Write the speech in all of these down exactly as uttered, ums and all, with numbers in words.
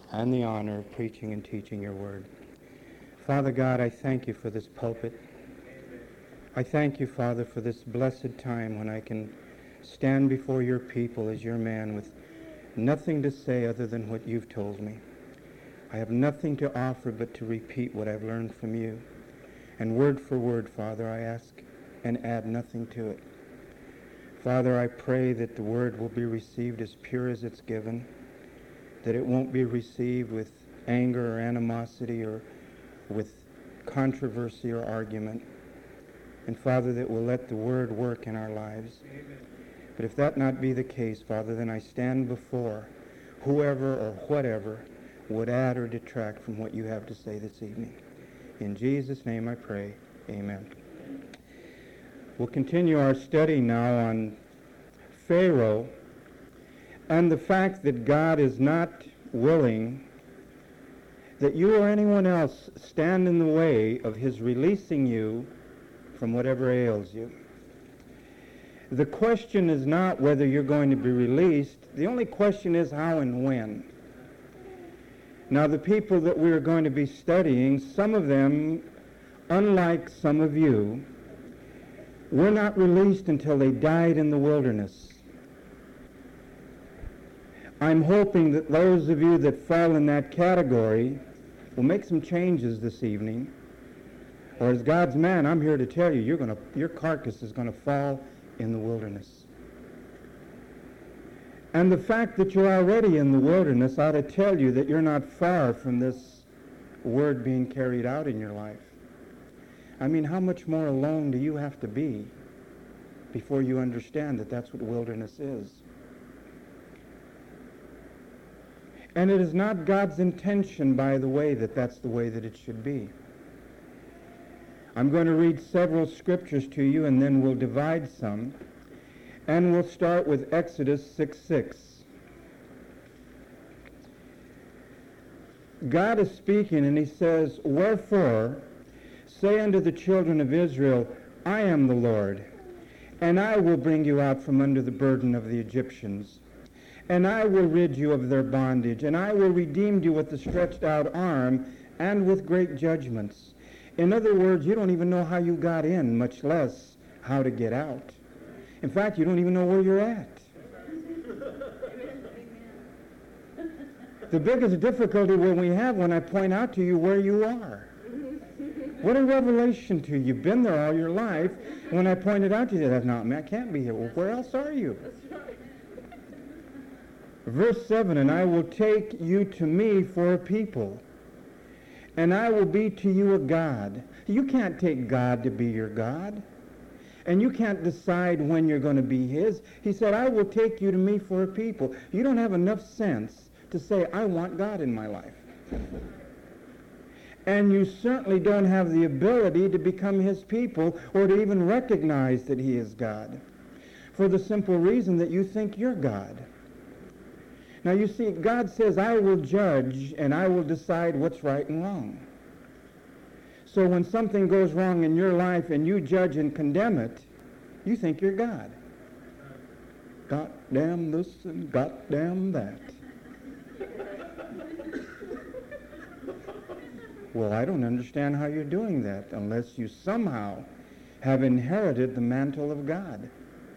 and the honor of preaching and teaching your word. Father God, I thank you for this pulpit. I thank you, Father, for this blessed time when I can stand before your people as your man with nothing to say other than what you've told me. I have nothing to offer but to repeat what I've learned from you. And word for word, Father, I ask and add nothing to it. Father, I pray that the word will be received as pure as it's given, that it won't be received with anger or animosity or with controversy or argument. And Father, that we'll let the word work in our lives. Amen. But if that not be the case, Father, then I stand before whoever or whatever would add or detract from what you have to say this evening. In Jesus' name I pray. Amen. We'll continue our study now on Pharaoh and the fact that God is not willing that you or anyone else stand in the way of his releasing you from whatever ails you. The question is not whether you're going to be released. The only question is how and when. Now, the people that we're going to be studying, some of them, unlike some of you, were not released until they died in the wilderness. I'm hoping that those of you that fall in that category will make some changes this evening. Or as God's man, I'm here to tell you, you're going to, your carcass is going to fall in the wilderness. And the fact that you're already in the wilderness ought to tell you that you're not far from this word being carried out in your life. I mean, how much more alone do you have to be before you understand that that's what wilderness is? And it is not God's intention, by the way, that that's the way that it should be. I'm going to read several scriptures to you, and then we'll divide some. And we'll start with Exodus six six. God is speaking, and he says, "Wherefore, say unto the children of Israel, I am the Lord, and I will bring you out from under the burden of the Egyptians. And I will rid you of their bondage, and I will redeem you with the stretched out arm and with great judgments." In other words, you don't even know how you got in, much less how to get out. In fact, you don't even know where you're at. The biggest difficulty will we have when I point out to you where you are. What a revelation to you. You've been there all your life. When I pointed out to you, that's not me. I can't be here. Well, where else are you? Verse seven, "And I will take you to me for a people, and I will be to you a God." You can't take God to be your God. And you can't decide when you're going to be his. He said, "I will take you to me for a people." You don't have enough sense to say, "I want God in my life." And you certainly don't have the ability to become his people or to even recognize that he is God, for the simple reason that you think you're God. Now you see, God says, "I will judge and I will decide what's right and wrong." So when something goes wrong in your life and you judge and condemn it, you think you're God. God damn this and God damn that. Well, I don't understand how you're doing that unless you somehow have inherited the mantle of God.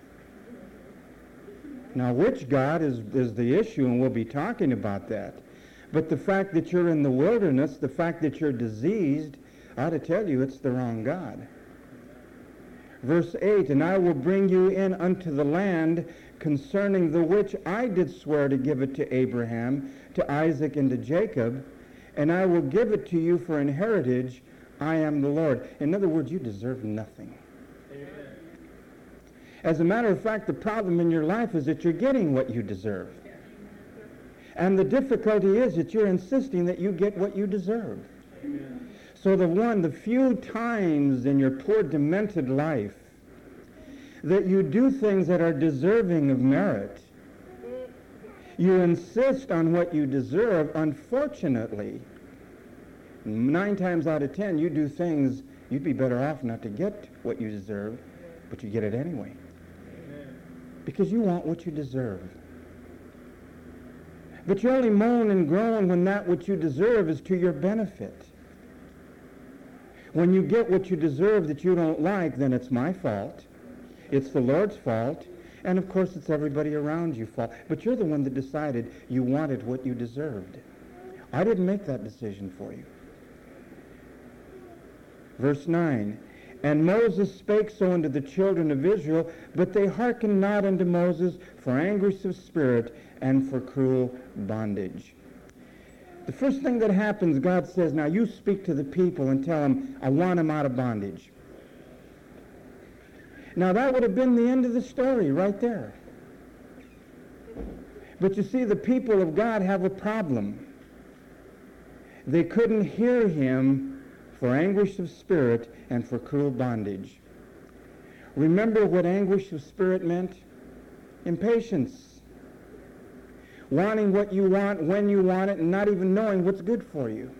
Now, which God is, is the issue, and we'll be talking about that. But the fact that you're in the wilderness, the fact that you're diseased, I ought to tell you it's the wrong God. Verse eight, "And I will bring you in unto the land concerning the which I did swear to give it to Abraham, to Isaac, and to Jacob, and I will give it to you for an heritage. I am the Lord." In other words, you deserve nothing. Amen. As a matter of fact, the problem in your life is that you're getting what you deserve. And the difficulty is that you're insisting that you get what you deserve. Amen. So the one, the few times in your poor demented life that you do things that are deserving of merit, you insist on what you deserve. Unfortunately, nine times out of ten, you do things you'd be better off not to get what you deserve, but you get it anyway. Amen. Because you want what you deserve. But you only moan and groan when that which you deserve is to your benefit. When you get what you deserve that you don't like, then it's my fault. It's the Lord's fault. And of course it's everybody around you's fault. But you're the one that decided you wanted what you deserved. I didn't make that decision for you. Verse nine, and Moses spake so unto the children of Israel, but they hearkened not unto Moses for anguish of spirit and for cruel bondage. The first thing that happens, God says, now you speak to the people and tell them, I want them out of bondage. Now that would have been the end of the story right there. But you see, the people of God have a problem. They couldn't hear him for anguish of spirit and for cruel bondage. Remember what anguish of spirit meant? Impatience. Wanting what you want, when you want it, and not even knowing what's good for you.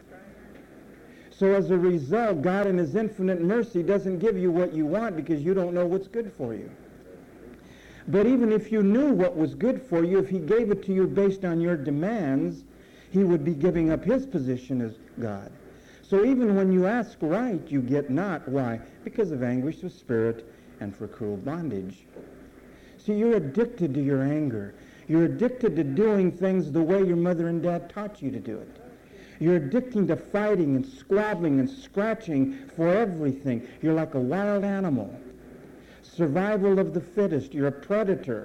So as a result, God in his infinite mercy doesn't give you what you want because you don't know what's good for you. But even if you knew what was good for you, if he gave it to you based on your demands, he would be giving up his position as God. So even when you ask right, you get not. Why? Because of anguish of spirit and for cruel bondage. See, you're addicted to your anger. You're addicted to doing things the way your mother and dad taught you to do it. You're addicted to fighting and squabbling and scratching for everything. You're like a wild animal. Survival of the fittest. You're a predator.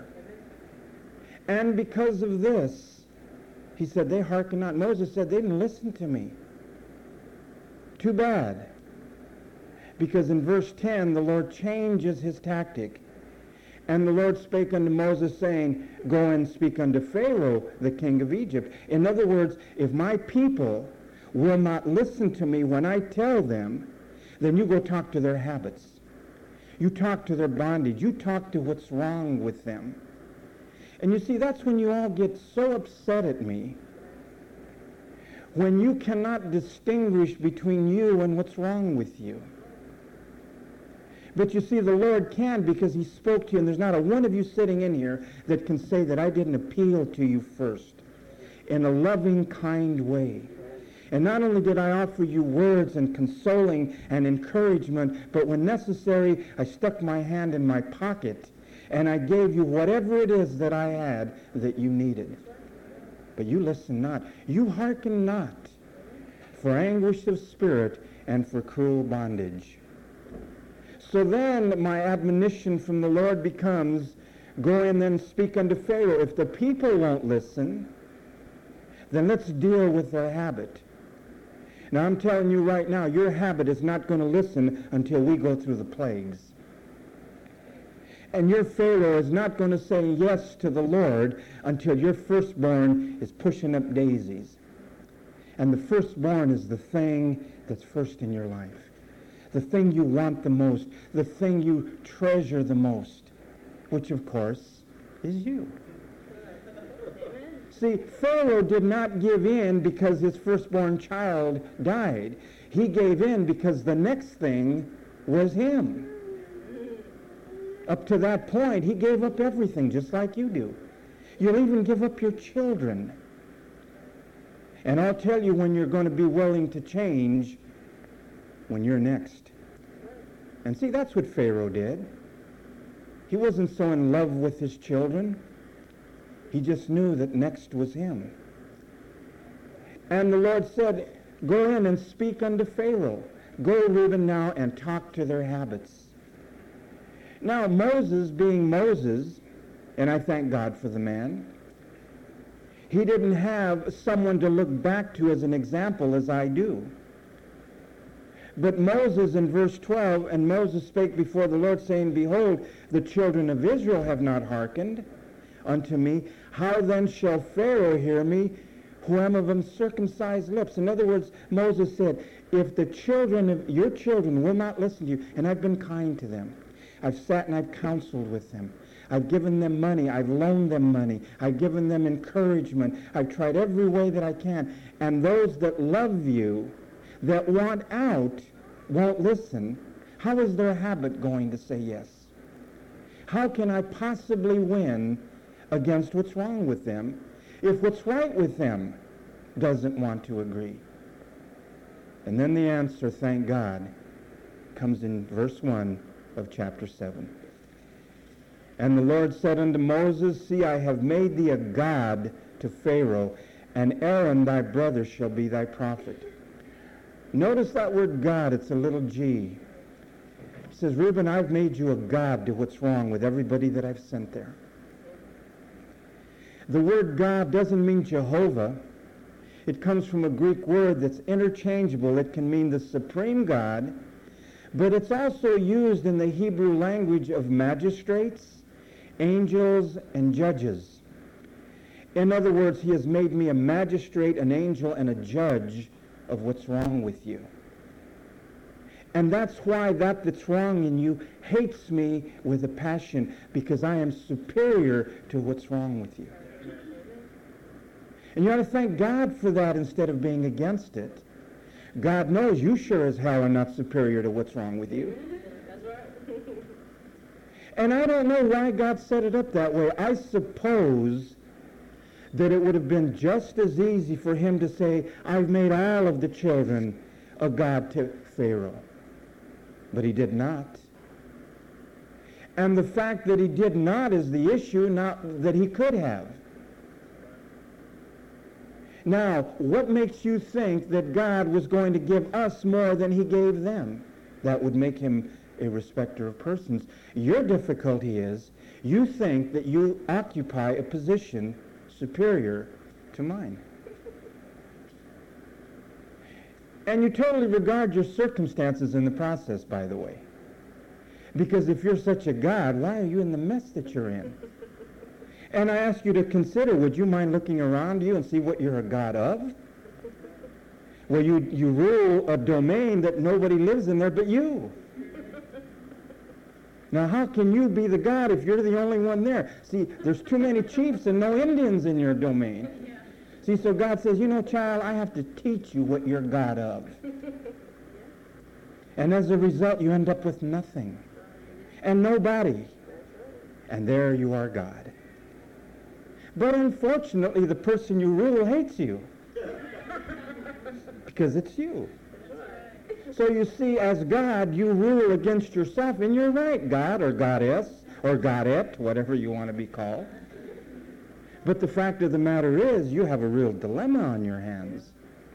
And because of this, he said, they hearken not. Moses said, they didn't listen to me. Too bad. Because in verse ten, the Lord changes his tactic. And the Lord spake unto Moses, saying, go and speak unto Pharaoh, the king of Egypt. In other words, if my people will not listen to me when I tell them, then you go talk to their habits. You talk to their bondage. You talk to what's wrong with them. And you see, that's when you all get so upset at me. When you cannot distinguish between you and what's wrong with you. But you see, the Lord can, because he spoke to you, and there's not a one of you sitting in here that can say that I didn't appeal to you first in a loving, kind way. And not only did I offer you words and consoling and encouragement, but when necessary, I stuck my hand in my pocket and I gave you whatever it is that I had that you needed. But you listen not. You hearken not for anguish of spirit and for cruel bondage. So then my admonition from the Lord becomes, go and then speak unto Pharaoh. If the people won't listen, then let's deal with their habit. Now I'm telling you right now, your habit is not going to listen until we go through the plagues. And your Pharaoh is not going to say yes to the Lord until your firstborn is pushing up daisies. And the firstborn is the thing that's first in your life. The thing you want the most. The thing you treasure the most. Which, of course, is you. See, Pharaoh did not give in because his firstborn child died. He gave in because the next thing was him. Up to that point, he gave up everything, just like you do. You'll even give up your children. And I'll tell you when you're going to be willing to change, when you're next. And see, that's what Pharaoh did. He wasn't so in love with his children. He just knew that next was him. And the Lord said, go in and speak unto Pharaoh. Go, Reuben, now, and talk to their habits. Now, Moses, being Moses, and I thank God for the man, he didn't have someone to look back to as an example as I do. But Moses in verse twelve, and Moses spake before the Lord, saying, behold, the children of Israel have not hearkened unto me. How then shall Pharaoh hear me, who am of uncircumcised lips? In other words, Moses said, if the children of your children will not listen to you, and I've been kind to them, I've sat and I've counseled with them. I've given them money. I've loaned them money. I've given them encouragement. I've tried every way that I can. And those that love you, that want out, won't listen. How is their habit going to say yes? How can I possibly win against what's wrong with them? if what's right with them doesn't want to agree? And then the answer, thank God, comes in verse one of chapter seven. And the Lord said unto Moses, See, I have made thee a god to Pharaoh, and Aaron thy brother shall be thy prophet. Notice that word God, it's a little g. He says, Reuben, I've made you a god to what's wrong with everybody that I've sent there. The word God doesn't mean Jehovah. It comes from a Greek word that's interchangeable. It can mean the supreme God, but it's also used in the Hebrew language of magistrates, angels, and judges. In other words, he has made me a magistrate, an angel, and a judge of what's wrong with you. And that's why that that's wrong in you hates me with a passion, because I am superior to what's wrong with you. And you ought to thank God for that instead of being against it. God knows you sure as hell are not superior to what's wrong with you. That's right. And I don't know why God set it up that way. I suppose that it would have been just as easy for him to say, I've made all of the children a god to Pharaoh. But he did not. And the fact that he did not is the issue, not that he could have. Now, what makes you think that God was going to give us more than he gave them? That would make him a respecter of persons. Your difficulty is you think that you occupy a position superior to mine. And you totally regard your circumstances in the process, by the way. Because if you're such a God, why are you in the mess that you're in? And I ask you to consider, would you mind looking around you and see what you're a God of? Well, you, you rule a domain that nobody lives in there but you. Now, how can you be the God if you're the only one there? See, there's too many chiefs and no Indians in your domain. Yeah. See, so God says, you know, child, I have to teach you what you're God of. And as a result, you end up with nothing and nobody. And there you are God. But unfortunately, the person you rule hates you because it's you. So you see, as God, you rule against yourself, and you're right, God or Goddess or Godette, whatever you want to be called. But the fact of the matter is, you have a real dilemma on your hands.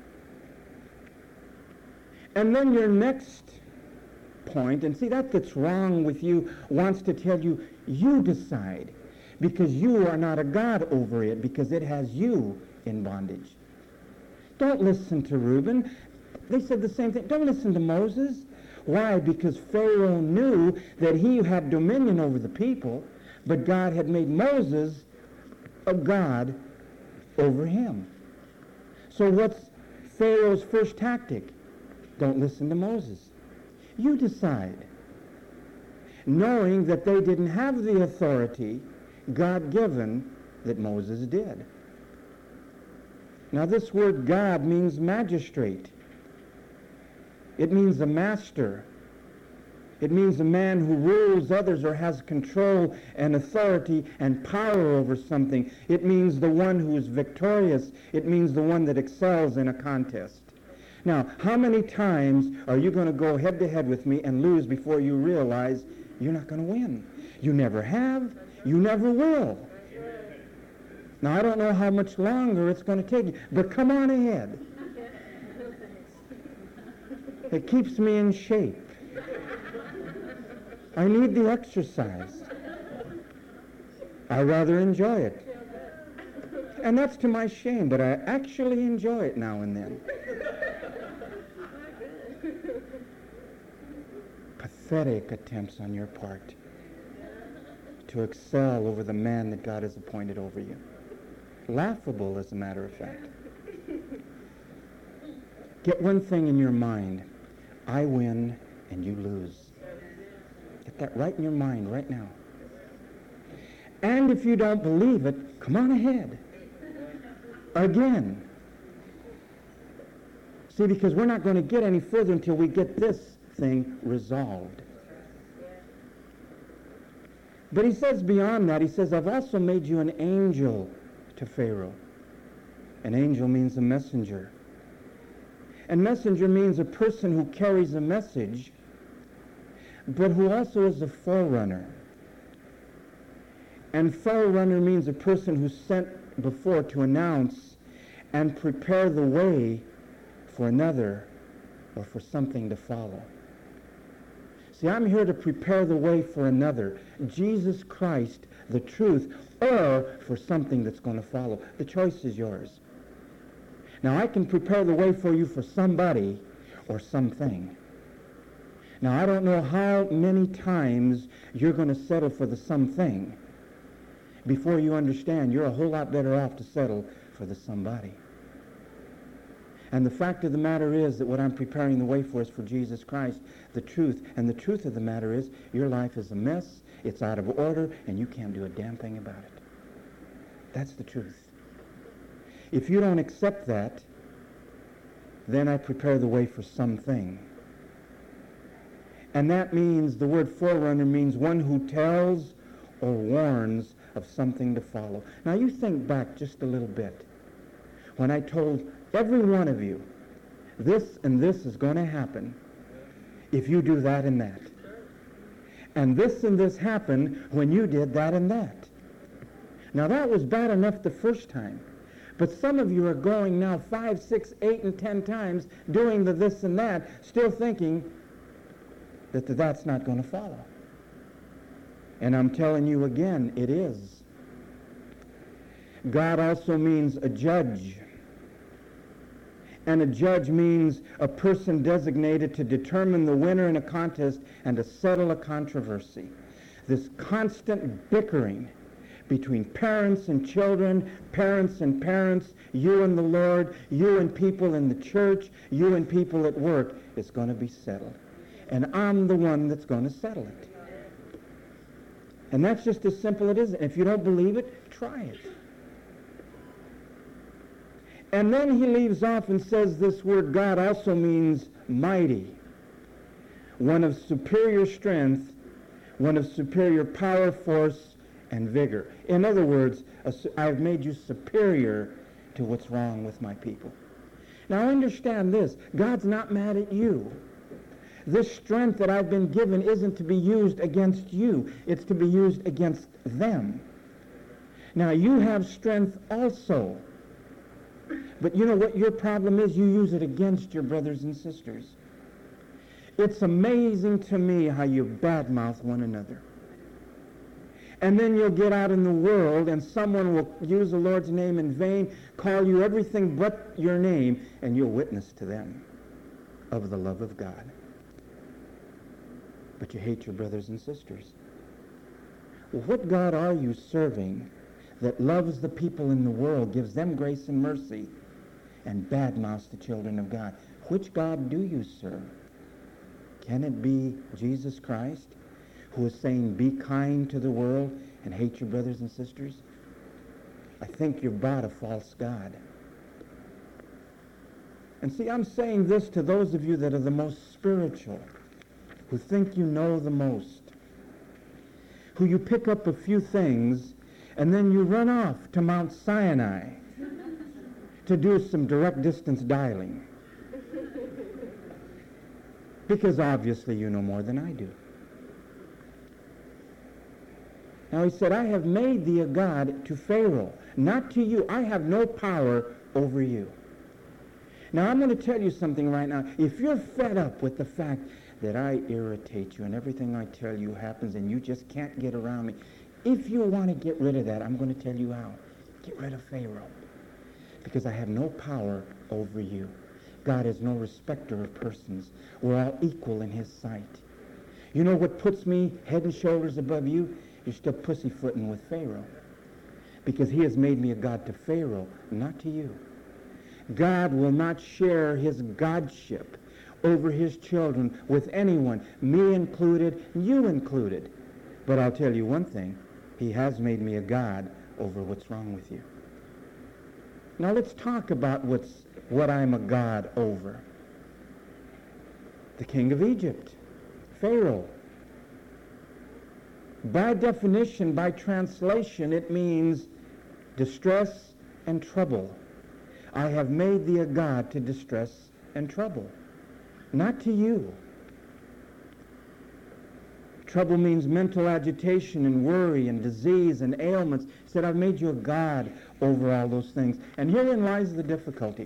And then your next point, and see, that that's wrong with you, wants to tell you, you decide, because you are not a God over it, because it has you in bondage. Don't listen to Reuben. They said the same thing. Don't listen to Moses. Why? Because Pharaoh knew that he had dominion over the people, but God had made Moses a God over him. So what's Pharaoh's first tactic? Don't listen to Moses. You decide. Knowing that they didn't have the authority God-given that Moses did. Now this word God means magistrate. It means a master. It means a man who rules others or has control and authority and power over something. It means the one who is victorious. It means the one that excels in a contest. Now, how many times are you going to go head to head with me and lose before you realize you're not going to win? You never have. You never will. Now, I don't know how much longer it's going to take you, but come on ahead. It keeps me in shape. I need the exercise. I rather enjoy it. And that's to my shame, but I actually enjoy it now and then. Pathetic attempts on your part to excel over the man that God has appointed over you. Laughable, as a matter of fact. Get one thing in your mind. I win and you lose. Get that right in your mind right now. And if you don't believe it, come on ahead. Again. See, because we're not going to get any further until we get this thing resolved. But he says beyond that, he says, I've also made you an angel to Pharaoh. An angel means a messenger. And messenger means a person who carries a message, but who also is a forerunner. And forerunner means a person who's sent before to announce and prepare the way for another or for something to follow. See, I'm here to prepare the way for another, Jesus Christ, the truth, or for something that's going to follow. The choice is yours. Now, I can prepare the way for you for somebody or something. Now, I don't know how many times you're going to settle for the something before you understand you're a whole lot better off to settle for the somebody. And the fact of the matter is that what I'm preparing the way for is for Jesus Christ, the truth. And the truth of the matter is your life is a mess, it's out of order, and you can't do a damn thing about it. That's the truth. If you don't accept that, then I prepare the way for something. And that means, the word forerunner means one who tells or warns of something to follow. Now you think back just a little bit. When I told every one of you, this and this is going to happen if you do that and that. And this and this happened when you did that and that. Now that was bad enough the first time. But some of you are going now five, six, eight, and ten times doing the this and that, still thinking that the that's not going to follow. And I'm telling you again, it is. God also means a judge. And a judge means a person designated to determine the winner in a contest and to settle a controversy. This constant bickering between parents and children, parents and parents, you and the Lord, you and people in the church, you and people at work, is going to be settled. And I'm the one that's going to settle it. And that's just as simple as it is. If you don't believe it, try it. And then he leaves off and says this word God also means mighty, one of superior strength, one of superior power, force, and vigor. In other words, I've made you superior to what's wrong with my people. Now understand this, God's not mad at you. This strength that I've been given isn't to be used against you, it's to be used against them. Now you have strength also. But you know what your problem is? You use it against your brothers and sisters. It's amazing to me how you badmouth one another. And then you'll get out in the world and someone will use the Lord's name in vain, call you everything but your name, and you'll witness to them of the love of God. But you hate your brothers and sisters. Well, what God are you serving that loves the people in the world, gives them grace and mercy, and badmouths the children of God? Which God do you serve? Can it be Jesus Christ, who is saying, be kind to the world and hate your brothers and sisters? I think you've bought a false God. And see, I'm saying this to those of you that are the most spiritual, who think you know the most, who you pick up a few things and then you run off to Mount Sinai to do some direct distance dialing. Because obviously you know more than I do. Now he said, I have made thee a god to Pharaoh, not to you. I have no power over you. Now I'm going to tell you something right now. If you're fed up with the fact that I irritate you and everything I tell you happens and you just can't get around me, if you want to get rid of that, I'm going to tell you how. Get rid of Pharaoh. Because I have no power over you. God is no respecter of persons. We're all equal in his sight. You know what puts me head and shoulders above you? You're still pussyfooting with Pharaoh. Because he has made me a god to Pharaoh, not to you. God will not share his godship over his children with anyone, me included, you included. But I'll tell you one thing, he has made me a god over what's wrong with you. Now let's talk about what's what I'm a god over. The king of Egypt, Pharaoh. By definition, by translation, it means distress and trouble. I have made thee a god to distress and trouble, not to you. Trouble means mental agitation and worry and disease and ailments. He said, I've made you a god over all those things. And herein lies the difficulty.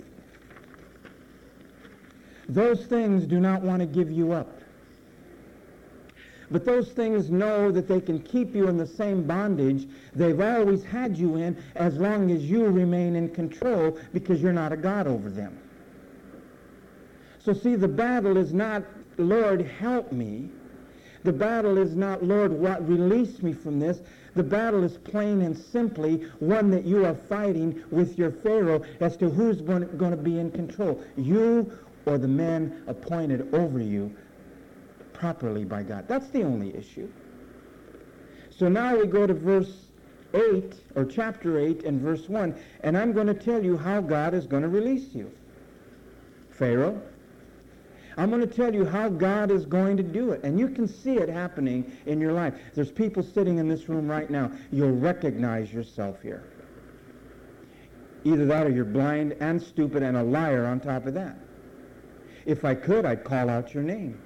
Those things do not want to give you up. But those things know that they can keep you in the same bondage they've always had you in as long as you remain in control, because you're not a god over them. So see, the battle is not, Lord, help me. The battle is not, Lord, what, release me from this. The battle is plain and simply one that you are fighting with your Pharaoh as to who's going to be in control, you or the men appointed over you properly by God. That's the only issue. So now we go to verse eight, or chapter eight and verse one, and I'm going to tell you how God is going to release you. Pharaoh, I'm going to tell you how God is going to do it. And you can see it happening in your life. There's people sitting in this room right now. You'll recognize yourself here. Either that or you're blind and stupid and a liar on top of that. If I could, I'd call out your name.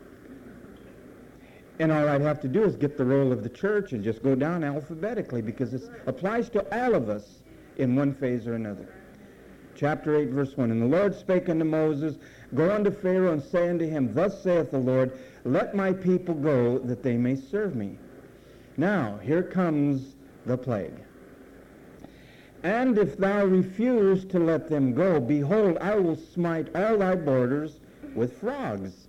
And all I'd have to do is get the roll of the church and just go down alphabetically, because this applies to all of us in one phase or another. Chapter eight, verse one, And the Lord spake unto Moses, Go unto Pharaoh, and say unto him, Thus saith the Lord, Let my people go, that they may serve me. Now, here comes the plague. And if thou refuse to let them go, behold, I will smite all thy borders with frogs.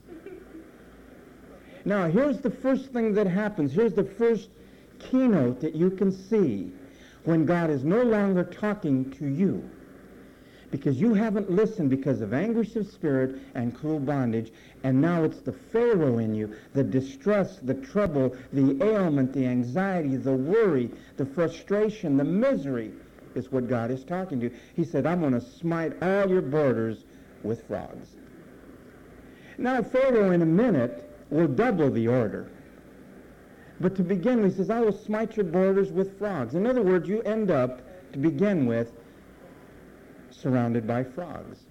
Now, here's the first thing that happens. Here's the first keynote that you can see when God is no longer talking to you, because you haven't listened because of anguish of spirit and cruel bondage, and now it's the Pharaoh in you, the distress, the trouble, the ailment, the anxiety, the worry, the frustration, the misery is what God is talking to. He said, I'm going to smite all your borders with frogs. Now, Pharaoh in a minute will double the order. But to begin with, he says, I will smite your borders with frogs. In other words, you end up, to begin with, surrounded by frogs.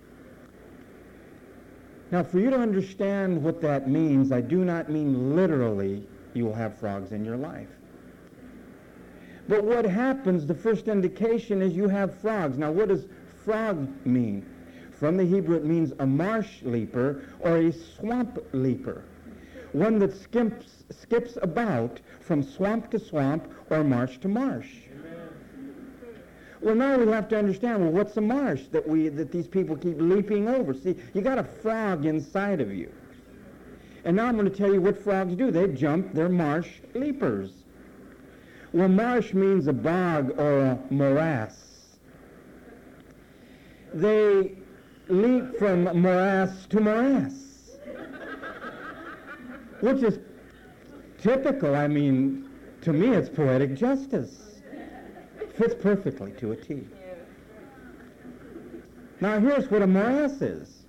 Now, for you to understand what that means, I do not mean literally you will have frogs in your life. But what happens, the first indication is you have frogs. Now, what does frog mean? From the Hebrew, it means a marsh leaper or a swamp leaper. One that skips, skips about from swamp to swamp or marsh to marsh. Well, now we have to understand, well, what's a marsh that we that these people keep leaping over? See, you got a frog inside of you. And now I'm going to tell you what frogs do. They jump, they're marsh leapers. Well, marsh means a bog or a morass. They leap from morass to morass, which is typical. I mean, to me, it's poetic justice. Fits perfectly to a T. Now, here's what a morass is.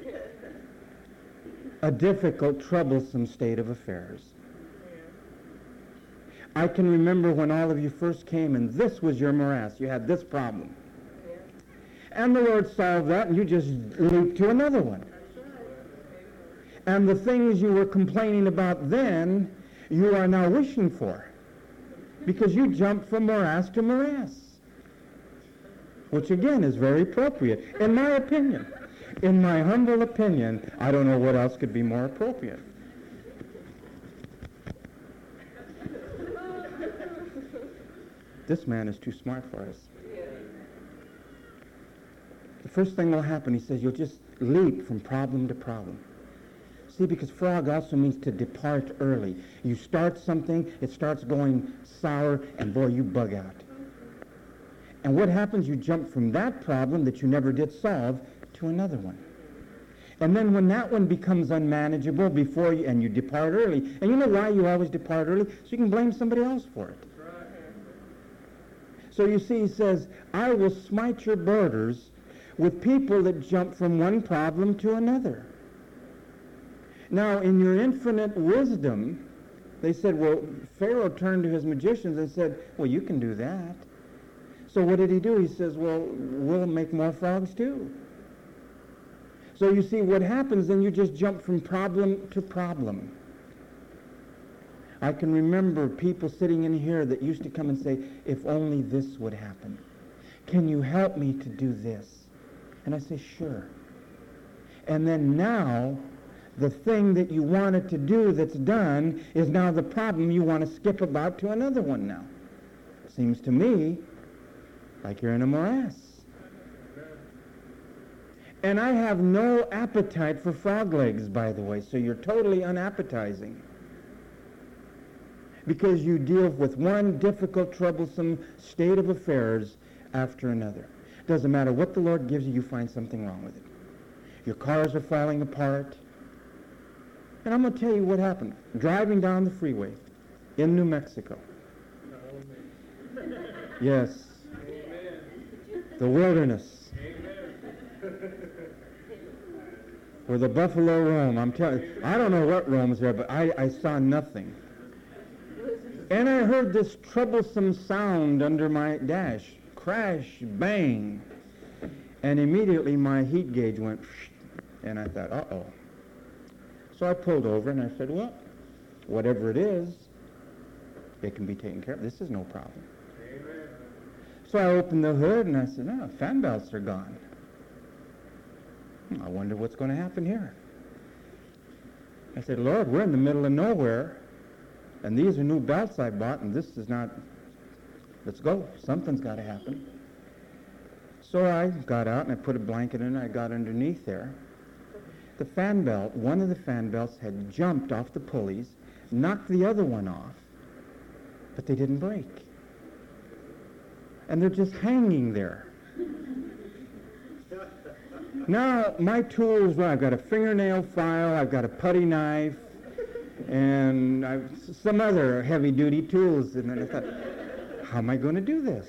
A difficult, troublesome state of affairs. I can remember when all of you first came and this was your morass. You had this problem. And the Lord solved that, and you just leaped to another one. And the things you were complaining about then, you are now wishing for, because you jumped from morass to morass, which again is very appropriate, in my opinion. In my humble opinion, I don't know what else could be more appropriate. This man is too smart for us. The first thing will happen, he says, you'll just leap from problem to problem. See, because frog also means to depart early. You start something, it starts going sour, and boy, you bug out. And what happens? You jump from that problem that you never did solve to another one. And then when that one becomes unmanageable before you, and you depart early, and you know why you always depart early? So you can blame somebody else for it. So you see, he says, I will smite your borders with people that jump from one problem to another. Now, in your infinite wisdom, they said, well, Pharaoh turned to his magicians and said, well, you can do that. So So what did he do? He says, well, we'll make more frogs too. So you see what happens, then you just jump from problem to problem. I can remember people sitting in here that used to come and say, if only this would happen. Can you help me to do this? And I say, sure. And then now, the thing that you wanted to do that's done is now the problem you want to skip about to another one now. Seems to me like you're in a morass. And I have no appetite for frog legs, by the way, so you're totally unappetizing. Because you deal with one difficult, troublesome state of affairs after another. Doesn't matter what the Lord gives you, you find something wrong with it. Your cars are falling apart. And I'm going to tell you what happened. Driving down the freeway in New Mexico. Yes. The wilderness. Where the buffalo roam. I'm telling you, I don't know what roams there, but I, I saw nothing. And I heard this troublesome sound under my dash. Crash, bang. And immediately my heat gauge went, and I thought, uh-oh. So I pulled over and I said, well, whatever it is, it can be taken care of. This is no problem. Amen. So I opened the hood and I said, no, fan belts are gone. I wonder what's going to happen here. I said, Lord, we're in the middle of nowhere, and these are new belts I bought, and this is not, let's go. Something's got to happen. So I got out and I put a blanket in and I got underneath there. The fan belt, one of the fan belts had jumped off the pulleys, knocked the other one off, but they didn't break. And they're just hanging there. Now, my tools, well, I've got a fingernail file, I've got a putty knife, and I've, some other heavy-duty tools. And then I thought, how am I going to do this?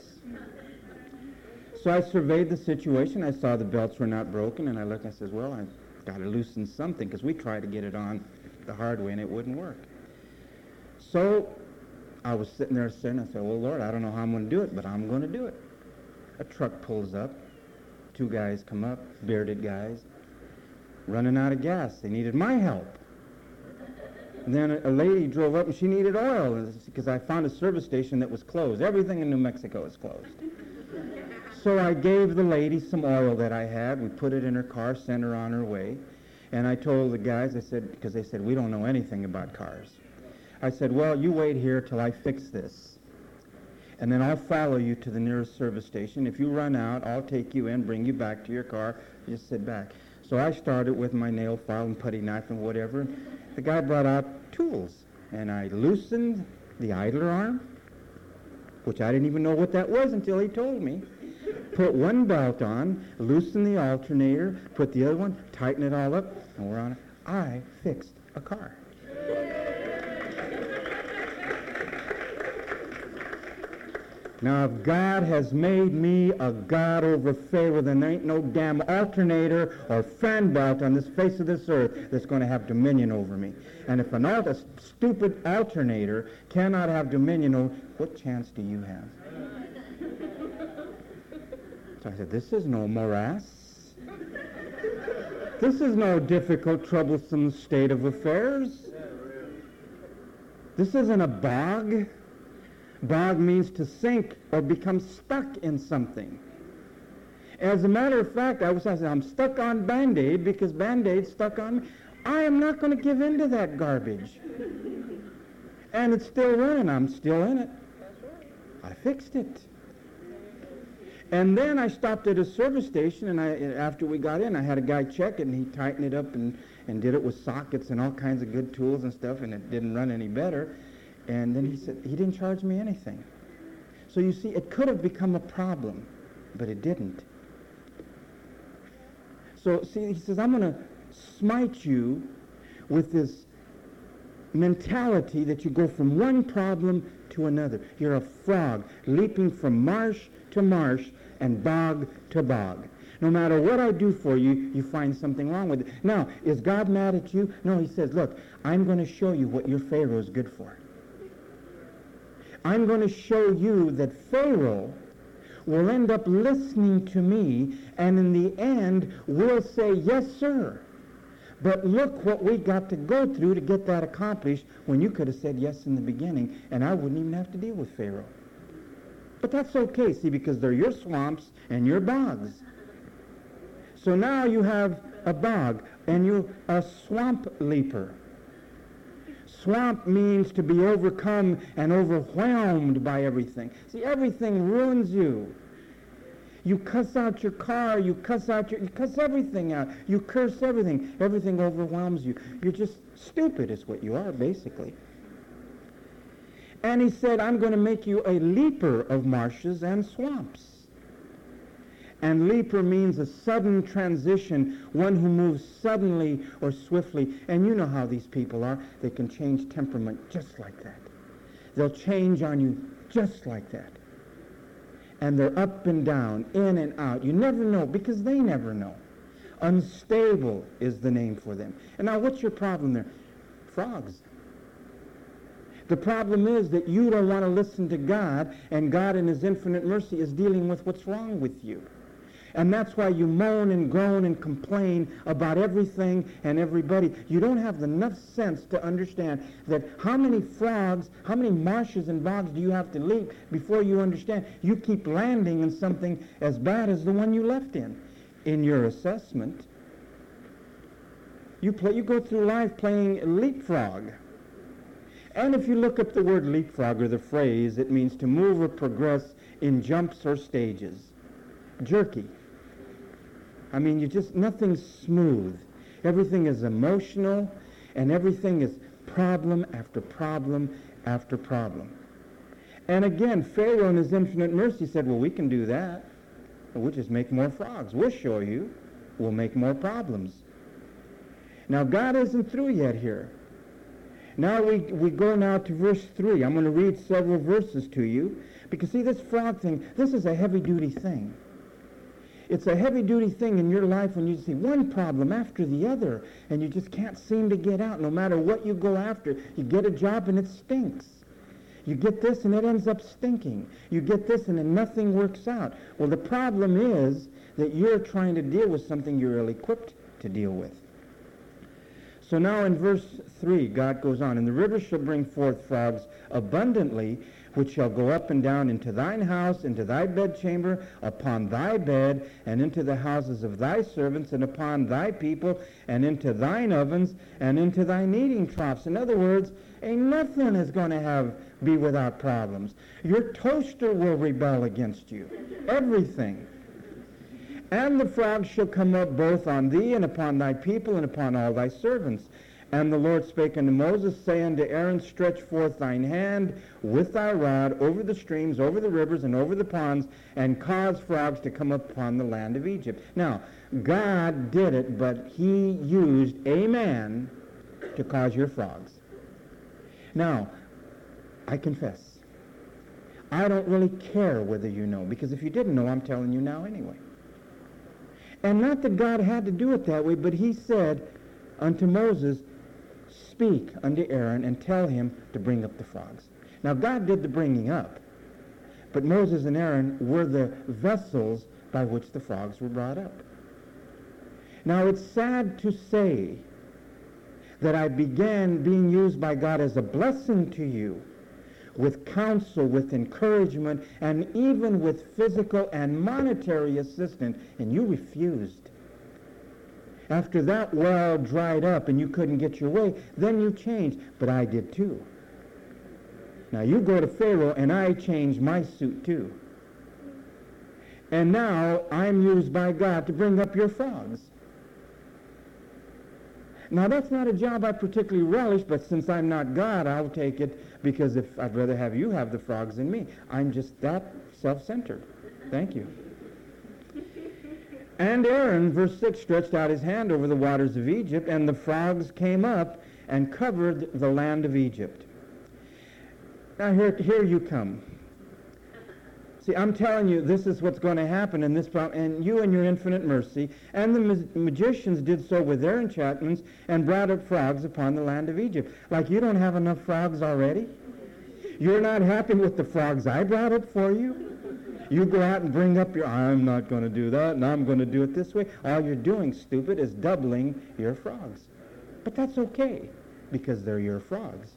So I surveyed the situation. I saw the belts were not broken, and I looked and I said, well, I've got to loosen something, because we tried to get it on the hard way, and it wouldn't work. So I was sitting there saying, I said, well, Lord, I don't know how I'm going to do it, but I'm going to do it. A truck pulls up. Two guys come up, bearded guys, running out of gas. They needed my help. And then a, a lady drove up and she needed oil because I found a service station that was closed. Everything in New Mexico is closed. So I gave the lady some oil that I had. We put it in her car, sent her on her way. And I told the guys, I said, because they said, we don't know anything about cars. I said, well, you wait here till I fix this. And then I'll follow you to the nearest service station. If you run out, I'll take you in, bring you back to your car. You just sit back. So I started with my nail file and putty knife and whatever. The guy brought out tools. And I loosened the idler arm, which I didn't even know what that was until he told me. Put one belt on, loosened the alternator, put the other one, tighten it all up, and we're on it. I fixed a car. Now, if God has made me a God over Pharaoh, then there ain't no damn alternator or fan belt on this face of this earth that's going to have dominion over me. And if an alt- a stupid alternator cannot have dominion over, what chance do you have? So I said, this is no morass. This is no difficult, troublesome state of affairs. This isn't a bog. Bog means to sink or become stuck in something. As a matter of fact, I was I said, I'm stuck on Band-Aid because Band-Aid's stuck on me. I am not going to give in to that garbage. And it's still running. I'm still in it. I fixed it. And then I stopped at a service station, and I, after we got in, I had a guy check it, and he tightened it up and, and did it with sockets and all kinds of good tools and stuff, and it didn't run any better. And then he said, he didn't charge me anything. So you see, it could have become a problem, but it didn't. So, see, he says, I'm going to smite you with this mentality that you go from one problem to another. You're a frog leaping from marsh to marsh and bog to bog. No matter what I do for you, you find something wrong with it. Now, is God mad at you? No, he says, look, I'm going to show you what your Pharaoh is good for. I'm going to show you that Pharaoh will end up listening to me, and in the end will say, yes, sir. But look what we got to go through to get that accomplished when you could have said yes in the beginning, and I wouldn't even have to deal with Pharaoh. But that's okay, see, because they're your swamps and your bogs. So now you have a bog, and you're a swamp leaper. Swamp means to be overcome and overwhelmed by everything. See, everything ruins you. You cuss out your car, you cuss out your, you cuss everything out. You curse everything. Everything overwhelms you. You're just stupid is what you are, basically. And he said, I'm going to make you a leaper of marshes and swamps. And leaper means a sudden transition, one who moves suddenly or swiftly. And you know how these people are. They can change temperament just like that. They'll change on you just like that. And they're up and down, in and out. You never know, because they never know. Unstable is the name for them. And now what's your problem there? Frogs. The problem is that you don't want to listen to God, and God in his infinite mercy is dealing with what's wrong with you. And that's why you moan and groan and complain about everything and everybody. You don't have enough sense to understand that how many frogs, how many marshes and bogs do you have to leap before you understand you keep landing in something as bad as the one you left in. In your assessment, you play, you go through life playing leapfrog. And if you look up the word leapfrog or the phrase, it means to move or progress in jumps or stages. Jerky. I mean, you just, nothing's smooth. Everything is emotional, and everything is problem after problem after problem. And again, Pharaoh in his infinite mercy said, well, we can do that. We'll just make more frogs. We'll show you. We'll make more problems. Now, God isn't through yet here. Now we, we go now to verse three. I'm going to read several verses to you. Because, see, this frog thing, this is a heavy-duty thing. It's a heavy-duty thing in your life when you see one problem after the other, and you just can't seem to get out. No matter what you go after, you get a job and it stinks. You get this and it ends up stinking. You get this and then nothing works out. Well, the problem is that you're trying to deal with something you're ill-equipped to deal with. So now in verse three, God goes on, and the river shall bring forth frogs abundantly, which shall go up and down into thine house, into thy bedchamber, upon thy bed, and into the houses of thy servants, and upon thy people, and into thine ovens, and into thy kneading troughs. In other words, ain't nothing is going to have be without problems. Your toaster will rebel against you. Everything. And the frogs shall come up both on thee, and upon thy people, and upon all thy servants. And the Lord spake unto Moses, saying unto Aaron, stretch forth thine hand with thy rod over the streams, over the rivers, and over the ponds, and cause frogs to come upon the land of Egypt. Now, God did it, but he used a man to cause your frogs. Now, I confess, I don't really care whether you know, because if you didn't know, I'm telling you now anyway. And not that God had to do it that way, but he said unto Moses, speak unto Aaron and tell him to bring up the frogs. Now, God did the bringing up, but Moses and Aaron were the vessels by which the frogs were brought up. Now, it's sad to say that I began being used by God as a blessing to you, with counsel, with encouragement, and even with physical and monetary assistance, and you refused. After that well dried up and you couldn't get your way, then you changed. But I did too. Now you go to Pharaoh and I changed my suit too. And now I'm used by God to bring up your frogs. Now that's not a job I particularly relish, but since I'm not God, I'll take it, because if I'd rather have you have the frogs than me. I'm just that self-centered. Thank you. And Aaron, verse six, stretched out his hand over the waters of Egypt, and the frogs came up and covered the land of Egypt. Now here, here you come. See, I'm telling you, this is what's going to happen in this problem, and you in your infinite mercy, and the ma- magicians did so with their enchantments and brought up frogs upon the land of Egypt. Like you don't have enough frogs already? You're not happy with the frogs I brought up for you? You go out and bring up your, I'm not going to do that, and I'm going to do it this way. All you're doing, stupid, is doubling your frogs. But that's okay, because they're your frogs.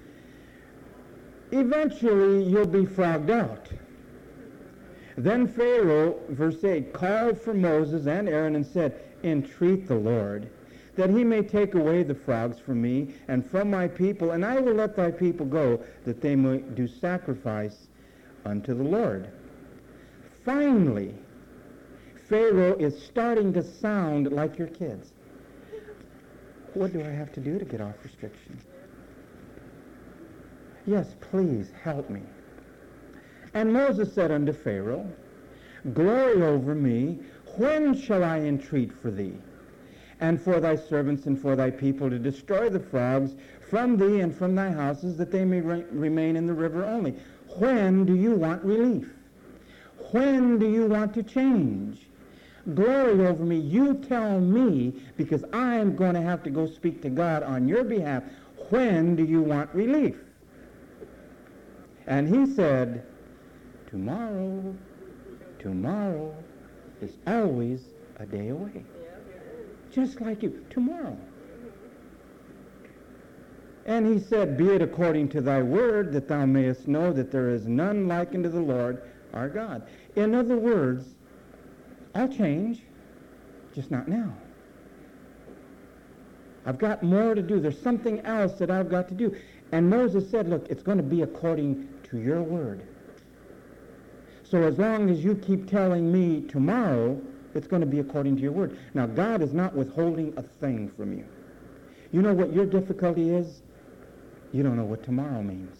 Eventually, you'll be frogged out. Then Pharaoh, verse eight, called for Moses and Aaron and said, entreat the Lord, that he may take away the frogs from me and from my people, and I will let thy people go, that they may do sacrifice unto the Lord. Finally, Pharaoh is starting to sound like your kids. What do I have to do to get off restriction? Yes, please help me. And Moses said unto Pharaoh, glory over me, when shall I entreat for thee, and for thy servants and for thy people, to destroy the frogs from thee and from thy houses, that they may re- remain in the river only? When do you want relief? When do you want to change? Glory over me. You tell me, because I'm going to have to go speak to God on your behalf. When do you want relief? And he said, tomorrow, tomorrow is always a day away. Just like you, tomorrow. And he said, be it according to thy word, that thou mayest know that there is none like unto the Lord our God. In other words, I'll change, just not now. I've got more to do. There's something else that I've got to do. And Moses said, look, it's going to be according to your word. So as long as you keep telling me tomorrow, it's going to be according to your word. Now, God is not withholding a thing from you. You know what your difficulty is? You don't know what tomorrow means.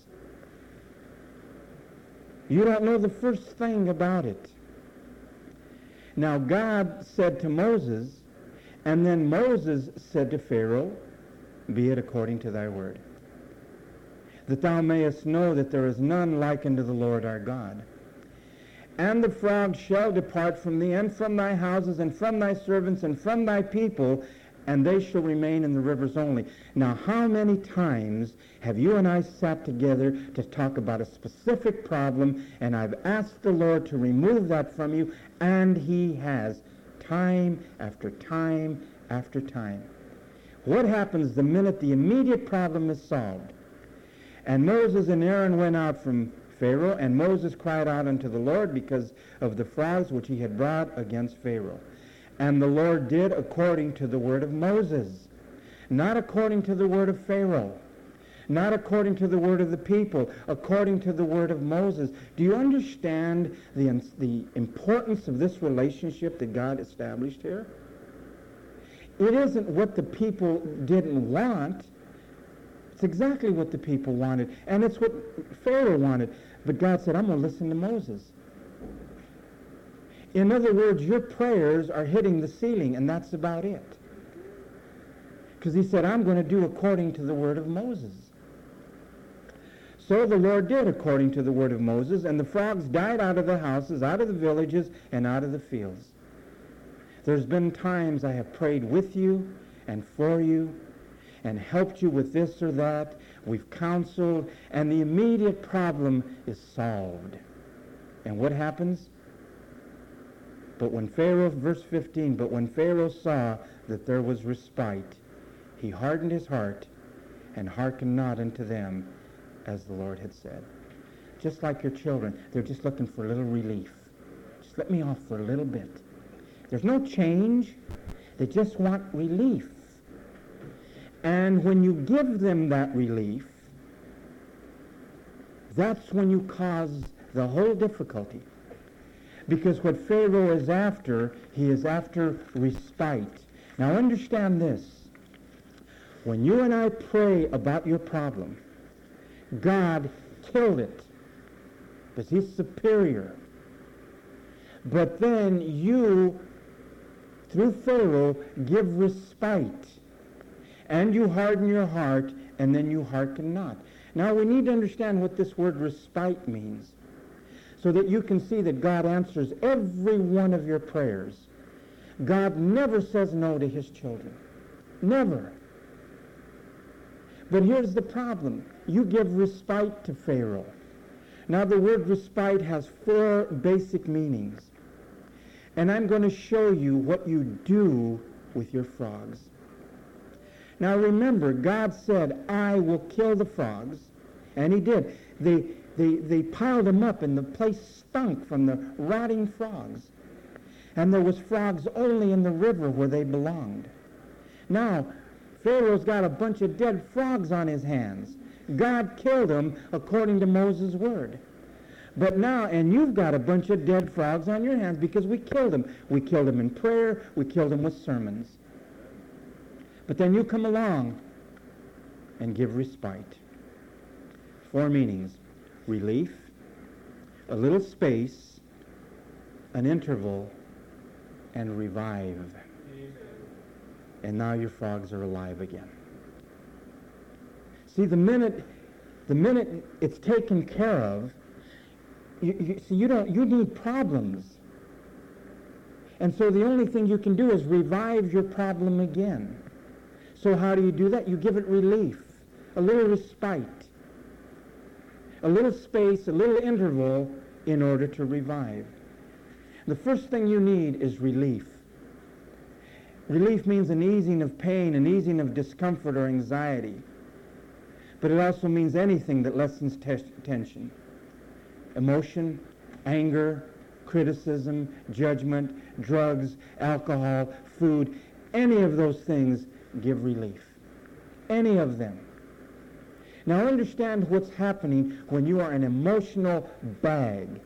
You don't know the first thing about it. Now, God said to Moses, and then Moses said to Pharaoh, be it according to thy word, that thou mayest know that there is none like unto the Lord our God. And the frogs shall depart from thee, and from thy houses, and from thy servants, and from thy people, and they shall remain in the rivers only. Now, how many times have you and I sat together to talk about a specific problem, and I've asked the Lord to remove that from you, and he has, time after time after time. What happens the minute the immediate problem is solved? And Moses and Aaron went out from Pharaoh, and Moses cried out unto the Lord because of the frogs which he had brought against Pharaoh. And the Lord did according to the word of Moses, not according to the word of Pharaoh, not according to the word of the people, according to the word of Moses. Do you understand the, the importance of this relationship that God established here? It isn't what the people didn't want. It's exactly what the people wanted, and it's what Pharaoh wanted. But God said, I'm going to listen to Moses. In other words, your prayers are hitting the ceiling, and that's about it. Because he said, I'm going to do according to the word of Moses. So the Lord did according to the word of Moses, and the frogs died out of the houses, out of the villages, and out of the fields. There's been times I have prayed with you and for you and helped you with this or that. We've counseled, and the immediate problem is solved. And what happens? But when Pharaoh, verse fifteen, but when Pharaoh saw that there was respite, he hardened his heart and hearkened not unto them, as the Lord had said. Just like your children, they're just looking for a little relief. Just let me off for a little bit. There's no change. They just want relief. And when you give them that relief, that's when you cause the whole difficulty. Because what Pharaoh is after, he is after respite. Now understand this. When you and I pray about your problem, God killed it because he's superior. But then you, through Pharaoh, give respite. And you harden your heart, and then you hearken not. Now we need to understand what this word respite means, so that you can see that God answers every one of your prayers. God never says no to his children. Never. But here's the problem. You give respite to Pharaoh. Now the word respite has four basic meanings. And I'm going to show you what you do with your frogs. Now remember, God said, I will kill the frogs. And he did. They, they, they piled them up, and the place stunk from the rotting frogs. And there was frogs only in the river where they belonged. Now, Pharaoh's got a bunch of dead frogs on his hands. God killed them according to Moses' word. But now, and you've got a bunch of dead frogs on your hands because we killed them. We killed them in prayer. We killed them with sermons. But then you come along and give respite. Four meanings: relief, a little space, an interval, and revive. And now your frogs are alive again. See, the minute, the minute it's taken care of, you, you, see, you don't, you need problems. And so the only thing you can do is revive your problem again. So how do you do that? You give it relief, a little respite, a little space, a little interval in order to revive. The first thing you need is relief. Relief means an easing of pain, an easing of discomfort or anxiety. But it also means anything that lessens te- tension. Emotion, anger, criticism, judgment, drugs, alcohol, food, any of those things give relief. Any of them. Now understand what's happening when you are an emotional bag.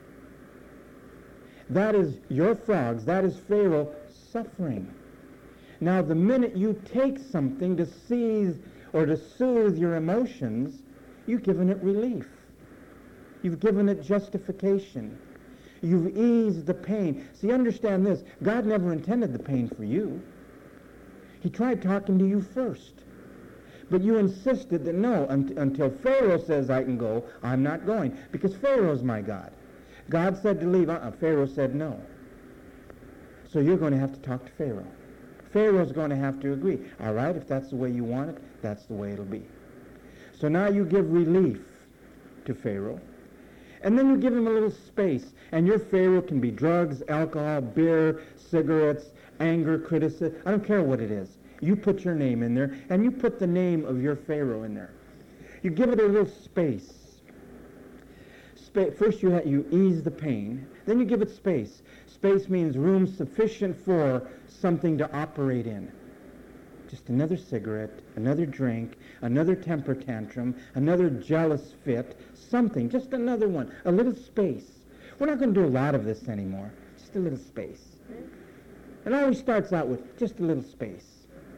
That is your frogs, that is Pharaoh suffering. Now the minute you take something to seize or to soothe your emotions, you've given it relief. You've given it justification. You've eased the pain. See, understand this. God never intended the pain for you. He tried talking to you first. But you insisted that no, un- until Pharaoh says I can go, I'm not going. Because Pharaoh's my God. God said to leave. Uh-uh. Pharaoh said no. So you're going to have to talk to Pharaoh. Pharaoh's going to have to agree. All right, if that's the way you want it, that's the way it'll be. So now you give relief to Pharaoh. And then you give him a little space. And your Pharaoh can be drugs, alcohol, beer, cigarettes, anger, criticism. I don't care what it is. You put your name in there, and you put the name of your Pharaoh in there. You give it a little space. Spa- First you, ha- you ease the pain. Then you give it space. Space means room sufficient for something to operate in. Just another cigarette, another drink, another temper tantrum, another jealous fit, something, just another one, a little space. We're not going to do a lot of this anymore, just a little space. It always starts out with just a little space.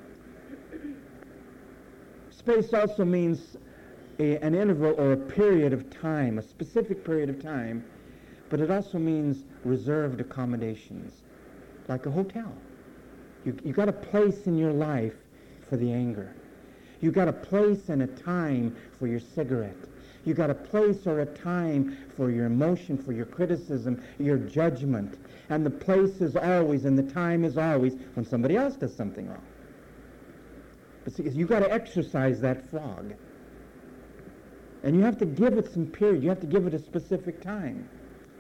Space also means a, an interval or a period of time, a specific period of time, but it also means reserved accommodations, like a hotel. You, you got a place in your life for the anger. You got a place and a time for your cigarette. You got a place or a time for your emotion, for your criticism, your judgment. And the place is always and the time is always when somebody else does something wrong. But see, you got to exercise that frog. And you have to give it some period. You have to give it a specific time.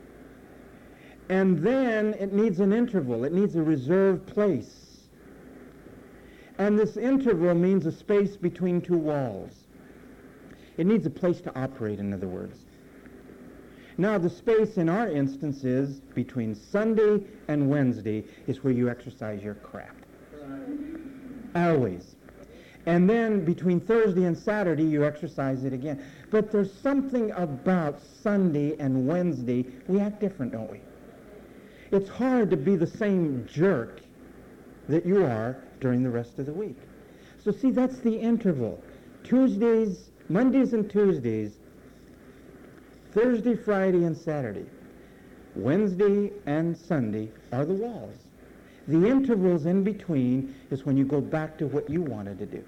And then it needs an interval. It needs a reserved place. And this interval means a space between two walls. It needs a place to operate, in other words. Now, the space in our instance is between Sunday and Wednesday is where you exercise your crap. Always. And then between Thursday and Saturday, you exercise it again. But there's something about Sunday and Wednesday. We act different, don't we? It's hard to be the same jerk that you are during the rest of the week. So see, that's the interval. Tuesdays, Mondays and Tuesdays, Thursday, Friday, and Saturday. Wednesday and Sunday are the walls. The intervals in between is when you go back to what you wanted to do.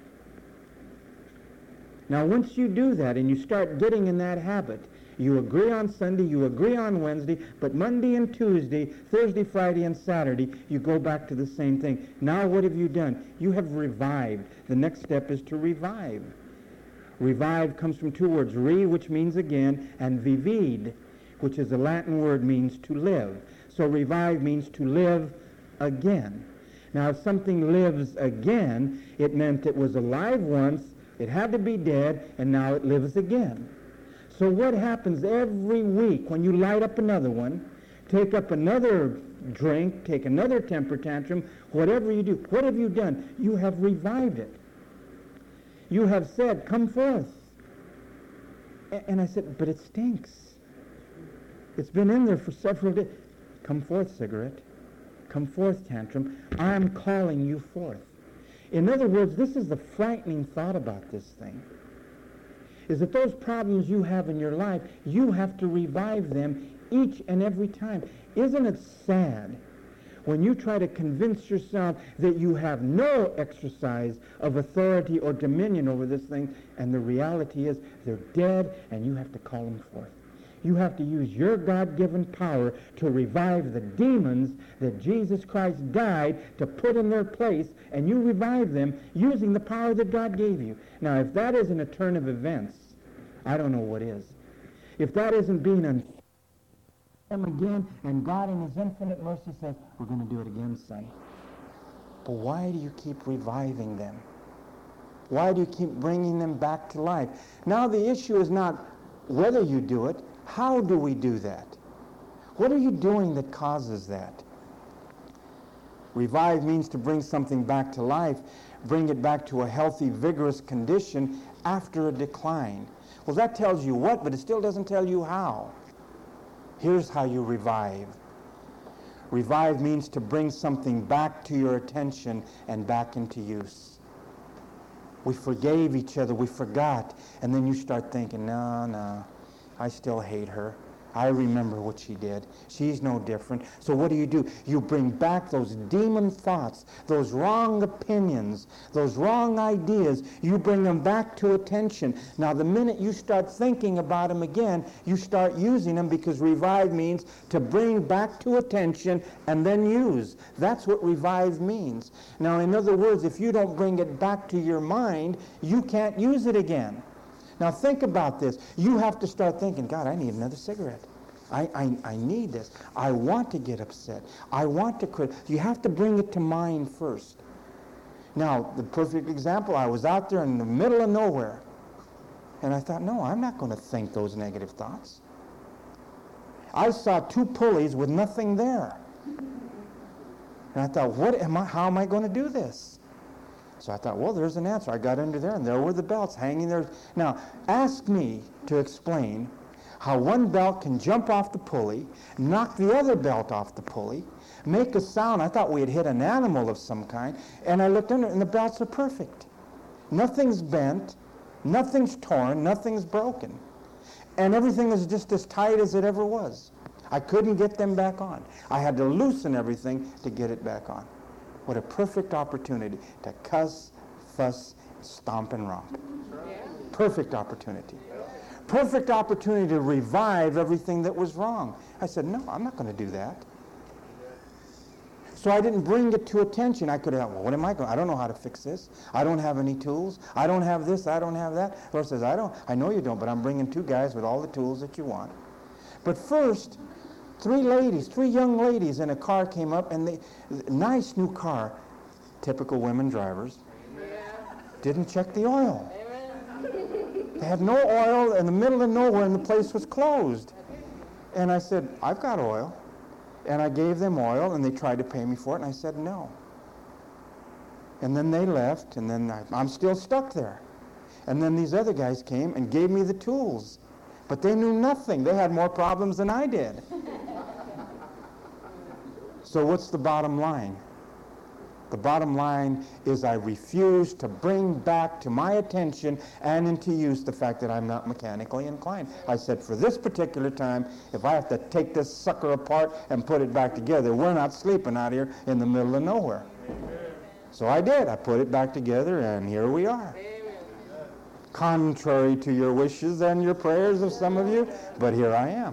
Now, once you do that and you start getting in that habit, you agree on Sunday, you agree on Wednesday, but Monday and Tuesday, Thursday, Friday, and Saturday, you go back to the same thing. Now what have you done? You have revived. The next step is to revive. Revive comes from two words, re, which means again, and vivid, which is a Latin word, means to live. So revive means to live again. Now, if something lives again, it meant it was alive once, it had to be dead, and now it lives again. So what happens every week when you light up another one, take up another drink, take another temper tantrum, whatever you do, what have you done? You have revived it. You have said, come forth. And I said, but it stinks. It's been in there for several days. Come forth, cigarette. Come forth, tantrum. I'm calling you forth. In other words, this is the frightening thought about this thing, is that those problems you have in your life, you have to revive them each and every time. Isn't it sad when you try to convince yourself that you have no exercise of authority or dominion over this thing, and the reality is they're dead and you have to call them forth? You have to use your God-given power to revive the demons that Jesus Christ died to put in their place, and you revive them using the power that God gave you. Now, if that isn't a turn of events, I don't know what is. If that isn't being unfair them again, and God in his infinite mercy says, we're going to do it again, son. But why do you keep reviving them? Why do you keep bringing them back to life? Now the issue is not whether you do it, how do we do that? What are you doing that causes that? Revive means to bring something back to life, bring it back to a healthy, vigorous condition after a decline. Well, that tells you what, but it still doesn't tell you how. Here's how you revive. Revive means to bring something back to your attention and back into use. We forgave each other, we forgot, and then you start thinking, no, no, I still hate her. I remember what she did. She's no different. So what do you do? You bring back those demon thoughts, those wrong opinions, those wrong ideas. You bring them back to attention. Now, the minute you start thinking about them again, you start using them, because revive means to bring back to attention and then use. That's what revive means. Now, in other words, if you don't bring it back to your mind, you can't use it again. Now think about this. You have to start thinking, God, I need another cigarette. I, I, I need this. I want to get upset. I want to quit. You have to bring it to mind first. Now, the perfect example, I was out there in the middle of nowhere, and I thought, no, I'm not going to think those negative thoughts. I saw two pulleys with nothing there. And I thought, what am I, how am I going to do this? So I thought, well, there's an answer. I got under there, and there were the belts hanging there. Now, ask me to explain how one belt can jump off the pulley, knock the other belt off the pulley, make a sound. I thought we had hit an animal of some kind, and I looked under, and the belts are perfect. Nothing's bent, nothing's torn, nothing's broken. And everything is just as tight as it ever was. I couldn't get them back on. I had to loosen everything to get it back on. What a perfect opportunity to cuss, fuss, stomp, and romp. Perfect opportunity. Perfect opportunity to revive everything that was wrong. I said, no, I'm not going to do that. So I didn't bring it to attention. I could have, well, what am I going to, I don't know how to fix this. I don't have any tools. I don't have this. I don't have that. The Lord says, I don't, I know you don't, but I'm bringing two guys with all the tools that you want. But first, Three ladies, three young ladies in a car came up, and they, nice new car, typical women drivers, didn't check the oil. They had no oil in the middle of nowhere, and the place was closed. And I said, I've got oil. And I gave them oil, and they tried to pay me for it, and I said no. And then they left, and then I, I'm still stuck there. And then these other guys came and gave me the tools. But they knew nothing. They had more problems than I did. So what's the bottom line? The bottom line is I refuse to bring back to my attention and into use the fact that I'm not mechanically inclined. I said, for this particular time, if I have to take this sucker apart and put it back together, we're not sleeping out here in the middle of nowhere. So I did. I put it back together, and here we are. Contrary to your wishes and your prayers of some of you, but here I am.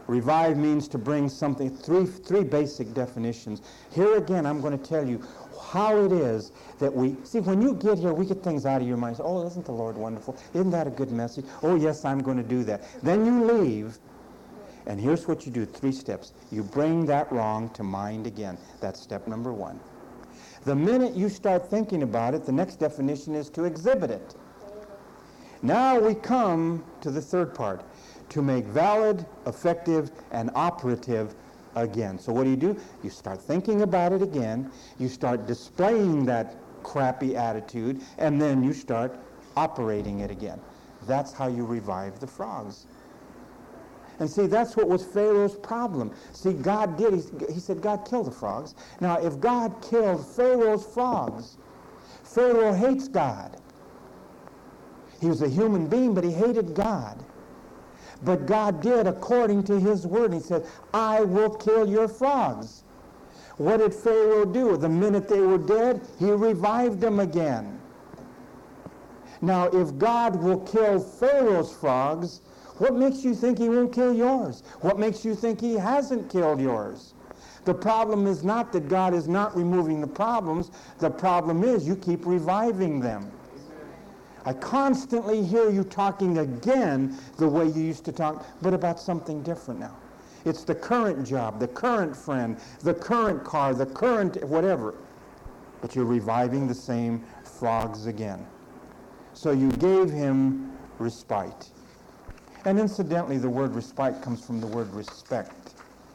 Revive means to bring something, three, three basic definitions. Here again, I'm going to tell you how it is that we, see, when you get here, we get things out of your mind. Oh, isn't the Lord wonderful? Isn't that a good message? Oh, yes, I'm going to do that. Then you leave, and here's what you do, three steps. You bring that wrong to mind again. That's step number one. The minute you start thinking about it, the next definition is to exhibit it. Now we come to the third part, to make valid, effective, and operative again. So what do you do? You start thinking about it again, you start displaying that crappy attitude, and then you start operating it again. That's how you revive the frogs. And see, that's what was Pharaoh's problem. See, God did, he, he said, God killed the frogs. Now, if God killed Pharaoh's frogs, Pharaoh hates God. He was a human being, but he hated God. But God did according to his word. He said, I will kill your frogs. What did Pharaoh do? The minute they were dead, he revived them again. Now, if God will kill Pharaoh's frogs, what makes you think he won't kill yours? What makes you think he hasn't killed yours? The problem is not that God is not removing the problems. The problem is you keep reviving them. I constantly hear you talking again the way you used to talk, but about something different now. It's the current job, the current friend, the current car, the current whatever. But you're reviving the same frogs again. So you gave him respite. And incidentally, the word respite comes from the word respect.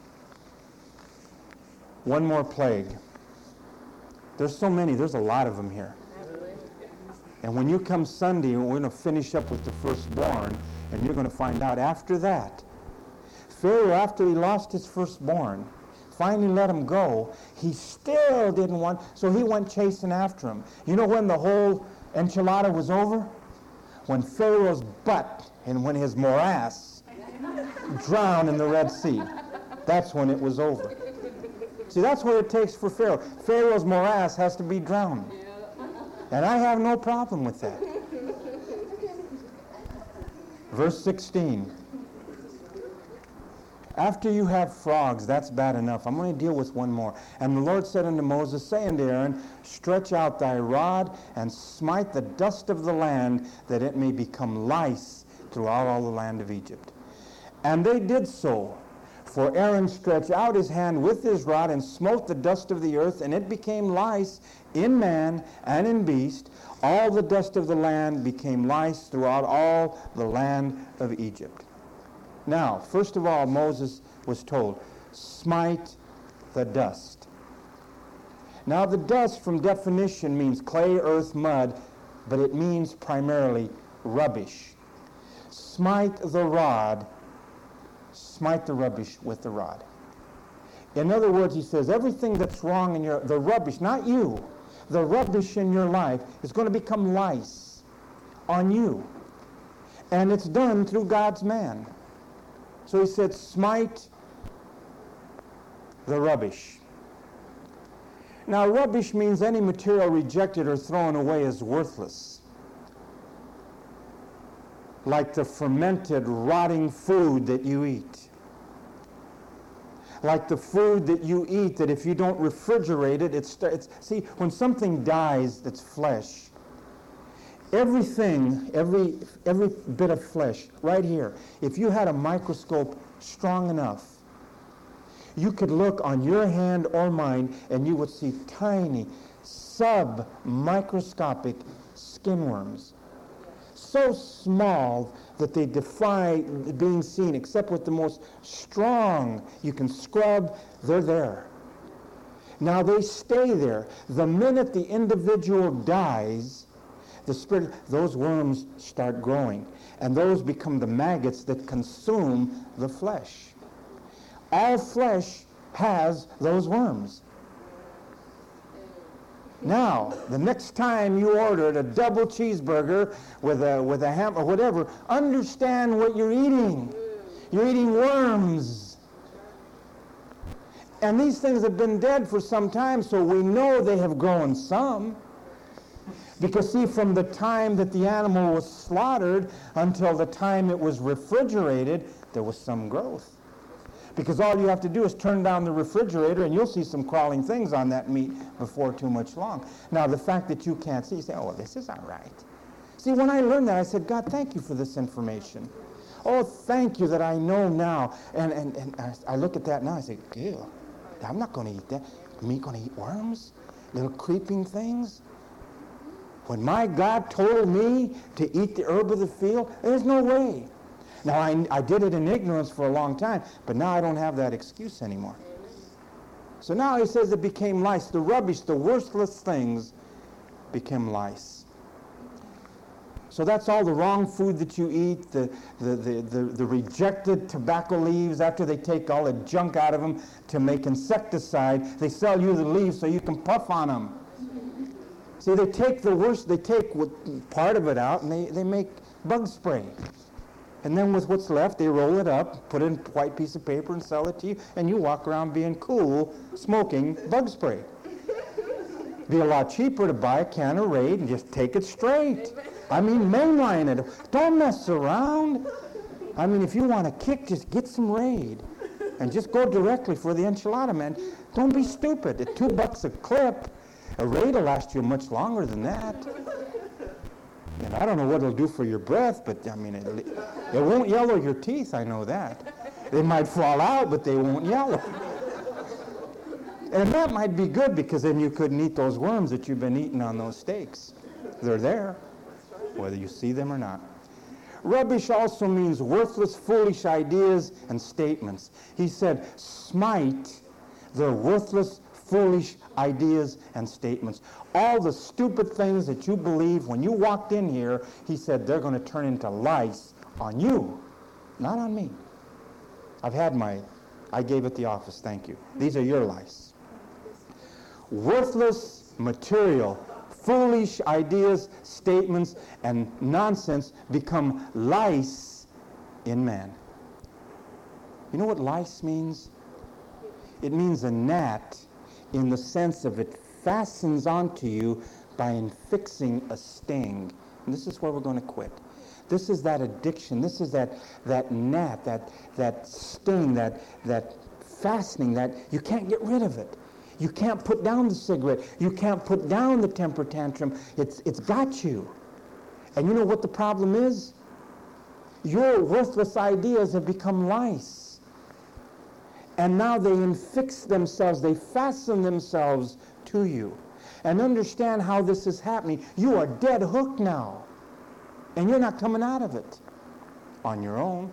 One more plague. There's so many. There's a lot of them here. And when you come Sunday, we're going to finish up with the firstborn, and you're going to find out after that. Pharaoh, after he lost his firstborn, finally let him go, he still didn't want, so he went chasing after him. You know when the whole enchilada was over? When Pharaoh's butt and when his morass drowned in the Red Sea. That's when it was over. See, that's what it takes for Pharaoh. Pharaoh's morass has to be drowned. And I have no problem with that. Verse sixteen. After you have frogs, that's bad enough. I'm going to deal with one more. And the Lord said unto Moses, say unto Aaron, stretch out thy rod and smite the dust of the land, that it may become lice throughout all the land of Egypt. And they did so. For Aaron stretched out his hand with his rod and smote the dust of the earth, and it became lice in man and in beast. All the dust of the land became lice throughout all the land of Egypt. Now, first of all, Moses was told, smite the dust. Now, the dust from definition means clay, earth, mud, but it means primarily rubbish. Smite the rod. Smite the rubbish with the rod. In other words, he says, everything that's wrong in your, the rubbish, not you, the rubbish in your life is going to become lice on you. And it's done through God's man. So he said, smite the rubbish. Now, rubbish means any material rejected or thrown away as worthless. Like the fermented, rotting food that you eat. Like the food that you eat that if you don't refrigerate it, it's, it's see, when something dies that's flesh, everything, every, every bit of flesh, right here, if you had a microscope strong enough, you could look on your hand or mine and you would see tiny, sub-microscopic skin worms. So small that they defy being seen, except with the most strong. You can scrub, they're there. Now they stay there. The minute the individual dies, the spirit, those worms start growing, and those become the maggots that consume the flesh. All flesh has those worms. Now, the next time you ordered a double cheeseburger with a with a ham or whatever, understand what you're eating. You're eating worms. And these things have been dead for some time, so we know they have grown some. Because see, from the time that the animal was slaughtered until the time it was refrigerated, there was some growth. Because all you have to do is turn down the refrigerator and you'll see some crawling things on that meat before too much long. Now, the fact that you can't see, you say, oh, well, this is all right. See, when I learned that, I said, God, thank you for this information. Oh, thank you that I know now. And, and, and I, I look at that now, I say, ew, I'm not going to eat that. Me going to eat worms? Little creeping things? When my God told me to eat the herb of the field, there's no way. Now, I, I did it in ignorance for a long time, but now I don't have that excuse anymore. So now he says it became lice. The rubbish, the worthless things became lice. So that's all the wrong food that you eat, the, the, the, the, the rejected tobacco leaves, after they take all the junk out of them to make insecticide, they sell you the leaves so you can puff on them. See, they take the worst, they take what, part of it out and they, they make bug spray. And then with what's left, they roll it up, put it in a white piece of paper and sell it to you, and you walk around being cool, smoking bug spray. It'd be a lot cheaper to buy a can of Raid and just take it straight. I mean, mainline it. Don't mess around. I mean, if you want a kick, just get some Raid. And just go directly for the enchilada, man. Don't be stupid. At two bucks a clip, a Raid will last you much longer than that. And I don't know what it'll do for your breath, but, I mean, it, it won't yellow your teeth, I know that. They might fall out, but they won't yellow. And that might be good, because then you couldn't eat those worms that you've been eating on those steaks. They're there, whether you see them or not. Rubbish also means worthless, foolish ideas and statements. He said, smite the worthless, foolish ideas and statements. All the stupid things that you believe when you walked in here, he said, they're going to turn into lice on you, not on me. I've had my, I gave at the office, thank you. These are your lice. Worthless material, foolish ideas, statements, and nonsense become lice in man. You know what lice means? It means a gnat in the sense of it fastens onto you by infixing a sting. And this is where we're going to quit. This is that addiction. This is that, that gnat, that, that sting, that, that fastening, that you can't get rid of it. You can't put down the cigarette. You can't put down the temper tantrum. It's, it's got you. And you know what the problem is? Your worthless ideas have become lice. And now they infix themselves, they fasten themselves to you. And understand how this is happening. You are dead hooked now. And you're not coming out of it on your own.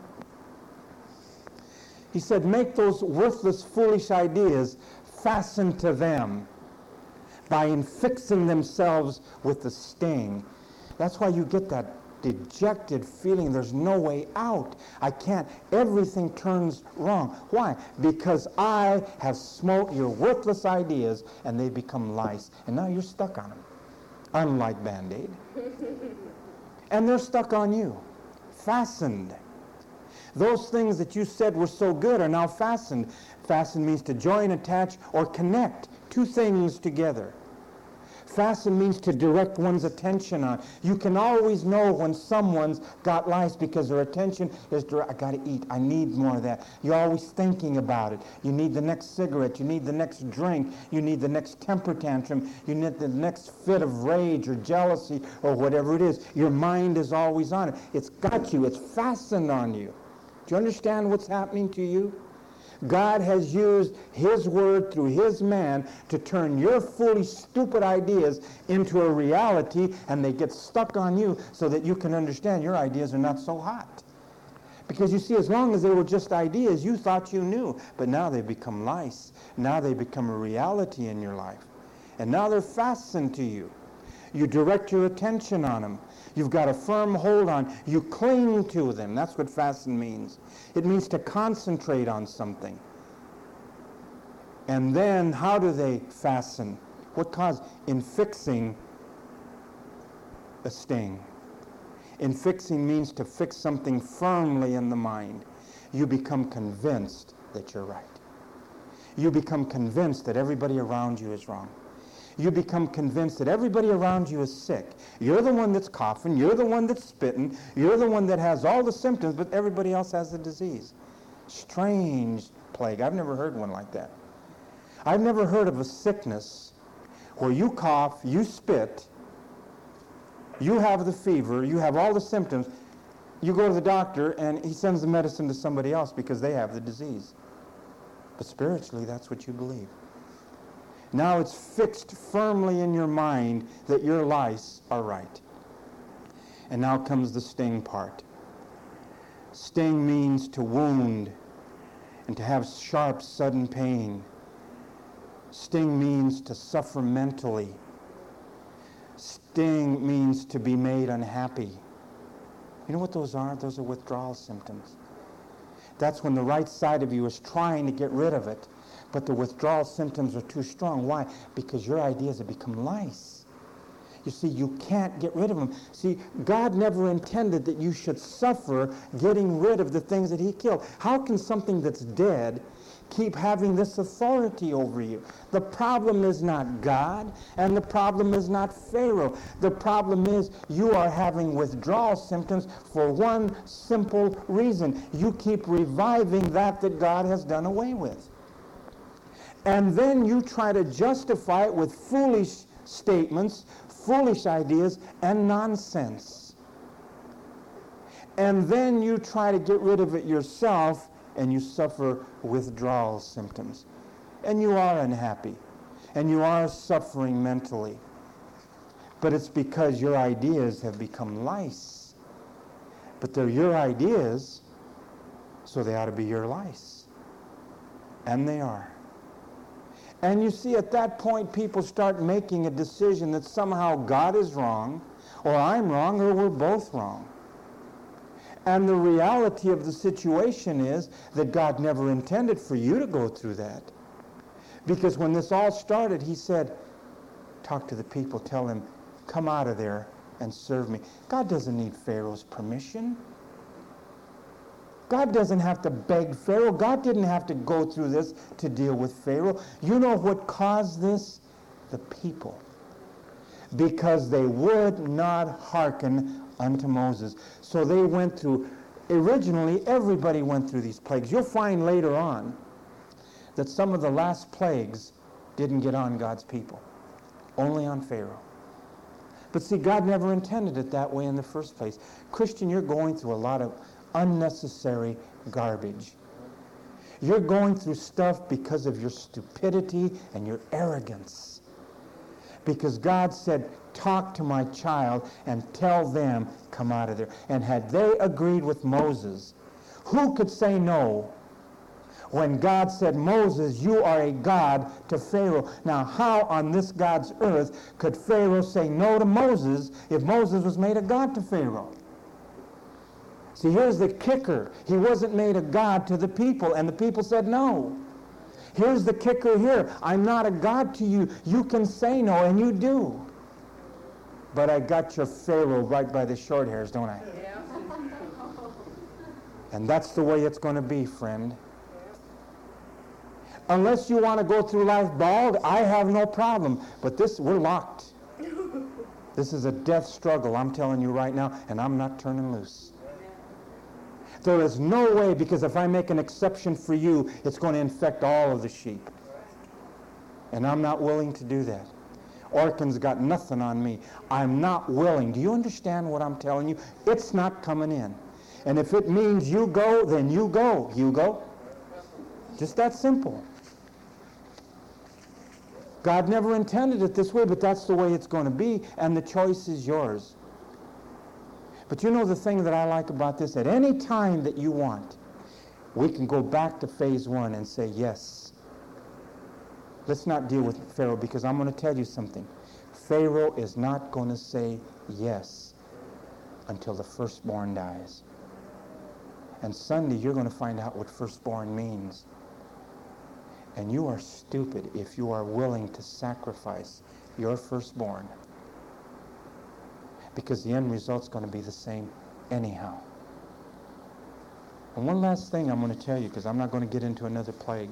He said, make those worthless, foolish ideas fasten to them by infixing themselves with the sting. That's why you get that dejected feeling. There's no way out. I can't. Everything turns wrong. Why? Because I have smoked your worthless ideas and they become lice. And now you're stuck on them. Unlike Band-Aid. And they're stuck on you. Fastened. Those things that you said were so good are now fastened. Fasten means to join, attach, or connect two things together. Fasten means to direct one's attention on. You can always know when someone's got lice because their attention is direct. I got to eat. I need more of that. You're always thinking about it. You need the next cigarette. You need the next drink. You need the next temper tantrum. You need the next fit of rage or jealousy or whatever it is. Your mind is always on it. It's got you. It's fastened on you. Do you understand what's happening to you? God has used His Word through His man to turn your foolish, stupid ideas into a reality, and they get stuck on you so that you can understand your ideas are not so hot. Because you see, as long as they were just ideas, you thought you knew. But now they become lice. Now they become a reality in your life. And now they're fastened to you. You direct your attention on them. You've got a firm hold on. You cling to them. That's what fasten means. It means to concentrate on something. And then how do they fasten? What cause? Infixing a sting. Infixing means to fix something firmly in the mind. You become convinced that you're right. You become convinced that everybody around you is wrong. You become convinced that everybody around you is sick. You're the one that's coughing. You're the one that's spitting. You're the one that has all the symptoms, but everybody else has the disease. Strange plague. I've never heard one like that. I've never heard of a sickness where you cough, you spit, you have the fever, you have all the symptoms, you go to the doctor and he sends the medicine to somebody else because they have the disease. But spiritually, that's what you believe. Now it's fixed firmly in your mind that your lies are right. And now comes the sting part. Sting means to wound and to have sharp, sudden pain. Sting means to suffer mentally. Sting means to be made unhappy. You know what those are? Those are withdrawal symptoms. That's when the right side of you is trying to get rid of it, but the withdrawal symptoms are too strong. Why? Because your ideas have become lice. You see, you can't get rid of them. See, God never intended that you should suffer getting rid of the things that he killed. How can something that's dead keep having this authority over you? The problem is not God, and the problem is not Pharaoh. The problem is you are having withdrawal symptoms for one simple reason. You keep reviving that that God has done away with. And then you try to justify it with foolish statements, foolish ideas, and nonsense. And then you try to get rid of it yourself, and you suffer withdrawal symptoms. And you are unhappy. And you are suffering mentally. But it's because your ideas have become lice. But they're your ideas, so they ought to be your lice. And they are. And you see, at that point, people start making a decision that somehow God is wrong, or I'm wrong, or we're both wrong. And the reality of the situation is that God never intended for you to go through that. Because when this all started, he said, talk to the people, tell them, come out of there and serve me. God doesn't need Pharaoh's permission. God doesn't have to beg Pharaoh. God didn't have to go through this to deal with Pharaoh. You know what caused this? The people. Because they would not hearken unto Moses. So they went through, originally everybody went through these plagues. You'll find later on that some of the last plagues didn't get on God's people, only on Pharaoh. But see, God never intended it that way in the first place. Christian, you're going through a lot of unnecessary garbage. You're going through stuff because of your stupidity and your arrogance. Because God said, talk to my child and tell them, come out of there. And had they agreed with Moses, who could say no when God said, Moses, you are a God to Pharaoh? Now, how on this God's earth could Pharaoh say no to Moses if Moses was made a God to Pharaoh? See, here's the kicker. He wasn't made a God to the people, and the people said no. Here's the kicker here. I'm not a God to you. You can say no, and you do. But I got your Pharaoh right by the short hairs, don't I? Yeah. And that's the way it's going to be, friend. Unless you want to go through life bald, I have no problem. But this, we're locked. This is a death struggle, I'm telling you right now, and I'm not turning loose. There is no way, because if I make an exception for you, it's going to infect all of the sheep. And I'm not willing to do that. Orkin's got nothing on me. I'm not willing. Do you understand what I'm telling you? It's not coming in. And if it means you go, then you go. You go. Just that simple. God never intended it this way, but that's the way it's going to be, and the choice is yours. But you know the thing that I like about this? At any time that you want, we can go back to phase one and say yes. Let's not deal with Pharaoh, because I'm going to tell you something. Pharaoh is not going to say yes until the firstborn dies. And Sunday, you're going to find out what firstborn means. And you are stupid if you are willing to sacrifice your firstborn, because the end result's going to be the same anyhow. And one last thing I'm going to tell you, because I'm not going to get into another plague.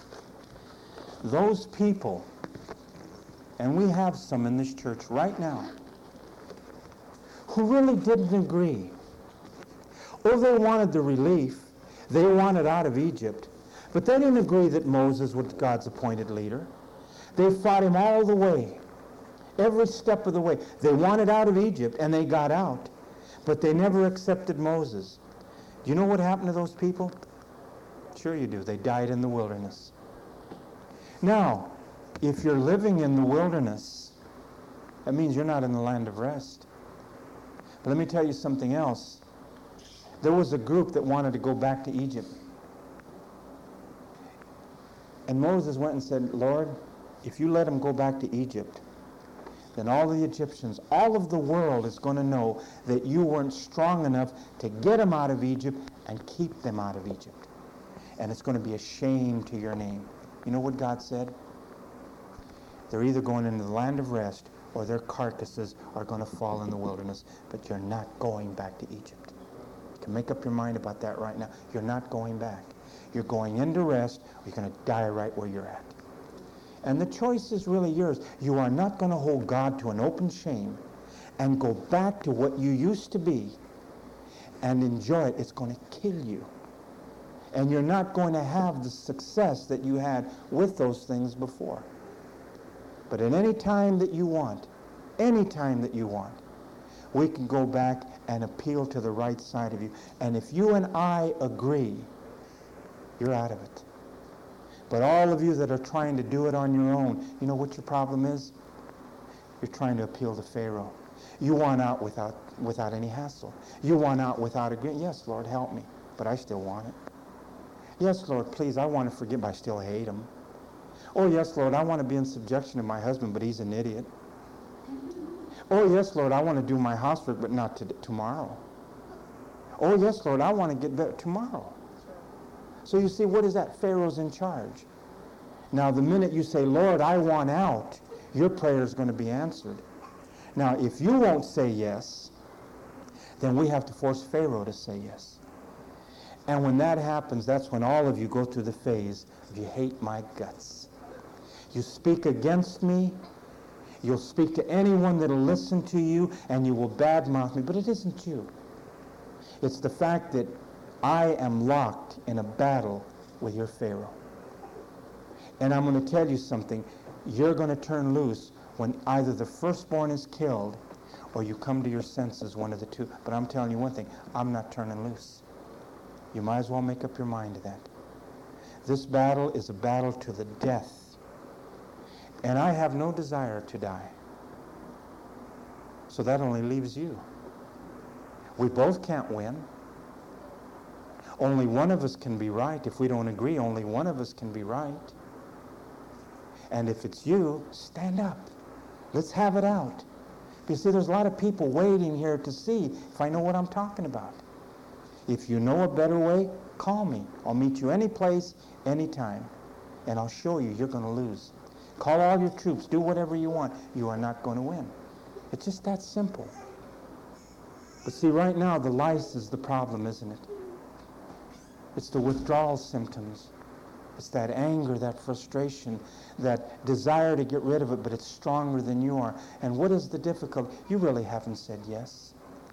Those people, and we have some in this church right now, who really didn't agree. Or they wanted the relief. They wanted out of Egypt. But they didn't agree that Moses was God's appointed leader. They fought him all the way. Every step of the way. They wanted out of Egypt, and they got out. But they never accepted Moses. Do you know what happened to those people? Sure you do. They died in the wilderness. Now, if you're living in the wilderness, that means you're not in the land of rest. But let me tell you something else. There was a group that wanted to go back to Egypt. And Moses went and said, Lord, if you let them go back to Egypt, then all the Egyptians, all of the world is going to know that you weren't strong enough to get them out of Egypt and keep them out of Egypt. And it's going to be a shame to your name. You know what God said? They're either going into the land of rest or their carcasses are going to fall in the wilderness. But you're not going back to Egypt. You can make up your mind about that right now. You're not going back. You're going into rest or you're going to die right where you're at. And the choice is really yours. You are not going to hold God to an open shame and go back to what you used to be and enjoy it. It's going to kill you. And you're not going to have the success that you had with those things before. But at any time that you want, any time that you want, we can go back and appeal to the right side of you. And if you and I agree, you're out of it. But all of you that are trying to do it on your own, you know what your problem is? You're trying to appeal to Pharaoh. You want out without without any hassle. You want out without agreement. Yes, Lord, help me, but I still want it. Yes, Lord, please, I want to forgive, but I still hate him. Oh, yes, Lord, I want to be in subjection to my husband, but he's an idiot. Oh, yes, Lord, I want to do my housework, but not to, tomorrow. Oh, yes, Lord, I want to get better tomorrow. So you see, what is that? Pharaoh's in charge. Now, the minute you say, Lord, I want out, your prayer is going to be answered. Now, if you won't say yes, then we have to force Pharaoh to say yes. And when that happens, that's when all of you go through the phase of you hate my guts. You speak against me. You'll speak to anyone that'll listen to you, and you will badmouth me. But it isn't you. It's the fact that I am locked in a battle with your Pharaoh. And I'm going to tell you something. You're going to turn loose when either the firstborn is killed or you come to your senses, one of the two. But I'm telling you one thing. I'm not turning loose. You might as well make up your mind to that. This battle is a battle to the death. And I have no desire to die. So that only leaves you. We both can't win. Only one of us can be right. If we don't agree, only one of us can be right. And if it's you, stand up. Let's have it out. You see, there's a lot of people waiting here to see if I know what I'm talking about. If you know a better way, call me. I'll meet you any place, anytime. And I'll show you you're going to lose. Call all your troops. Do whatever you want. You are not going to win. It's just that simple. But see, right now, the lice is the problem, isn't it? It's the withdrawal symptoms. It's that anger, that frustration, that desire to get rid of it, but it's stronger than you are. And what is the difficulty? You really haven't said yes.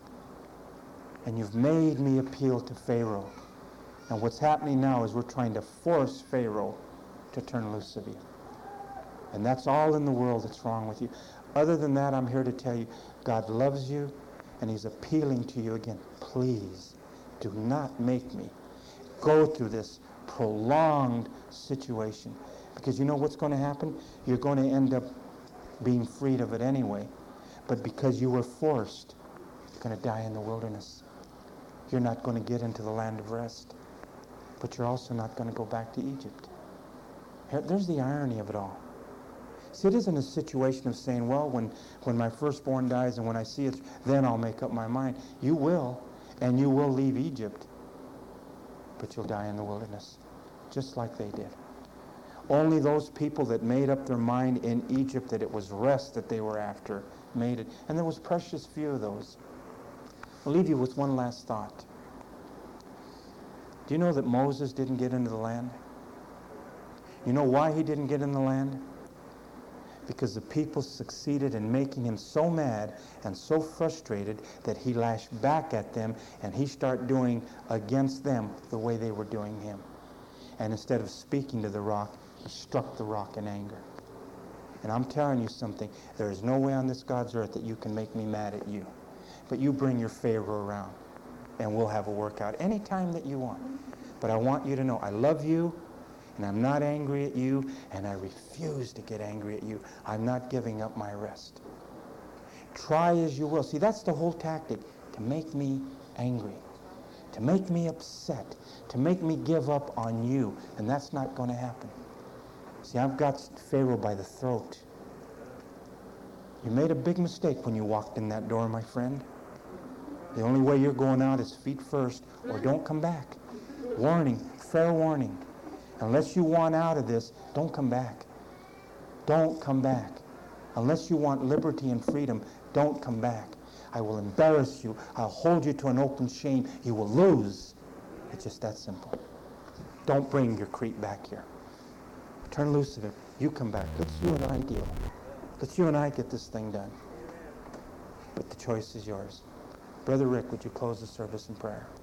And you've made me appeal to Pharaoh. And what's happening now is we're trying to force Pharaoh to turn loose of you. And that's all in the world that's wrong with you. Other than that, I'm here to tell you, God loves you, and he's appealing to you again. Please do not make me go through this prolonged situation. Because you know what's going to happen? You're going to end up being freed of it anyway. But because you were forced, you're going to die in the wilderness. You're not going to get into the land of rest. But you're also not going to go back to Egypt. There's the irony of it all. See, it isn't a situation of saying, well, when, when my firstborn dies and when I see it, then I'll make up my mind. You will, and you will leave Egypt. But you'll die in the wilderness, just like they did. Only those people that made up their mind in Egypt that it was rest that they were after made it. And there was precious few of those. I'll leave you with one last thought. Do you know that Moses didn't get into the land? You know why he didn't get in the land? Because the people succeeded in making him so mad and so frustrated that he lashed back at them and he started doing against them the way they were doing him. And instead of speaking to the rock, he struck the rock in anger. And I'm telling you something, there is no way on this God's earth that you can make me mad at you. But you bring your Pharaoh around, and we'll have a workout anytime that you want. But I want you to know I love you, and I'm not angry at you, and I refuse to get angry at you. I'm not giving up my rest. Try as you will. See, that's the whole tactic, to make me angry, to make me upset, to make me give up on you, and that's not going to happen. See, I've got Pharaoh by the throat. You made a big mistake when you walked in that door, my friend. The only way you're going out is feet first, or don't come back. Warning, fair warning. Unless you want out of this, don't come back. Don't come back. Unless you want liberty and freedom, don't come back. I will embarrass you. I'll hold you to an open shame. You will lose. It's just that simple. Don't bring your Crete back here. Turn loose of it. You come back. Let's you and I deal. Let's you and I get this thing done. But the choice is yours. Brother Rick, would you close the service in prayer?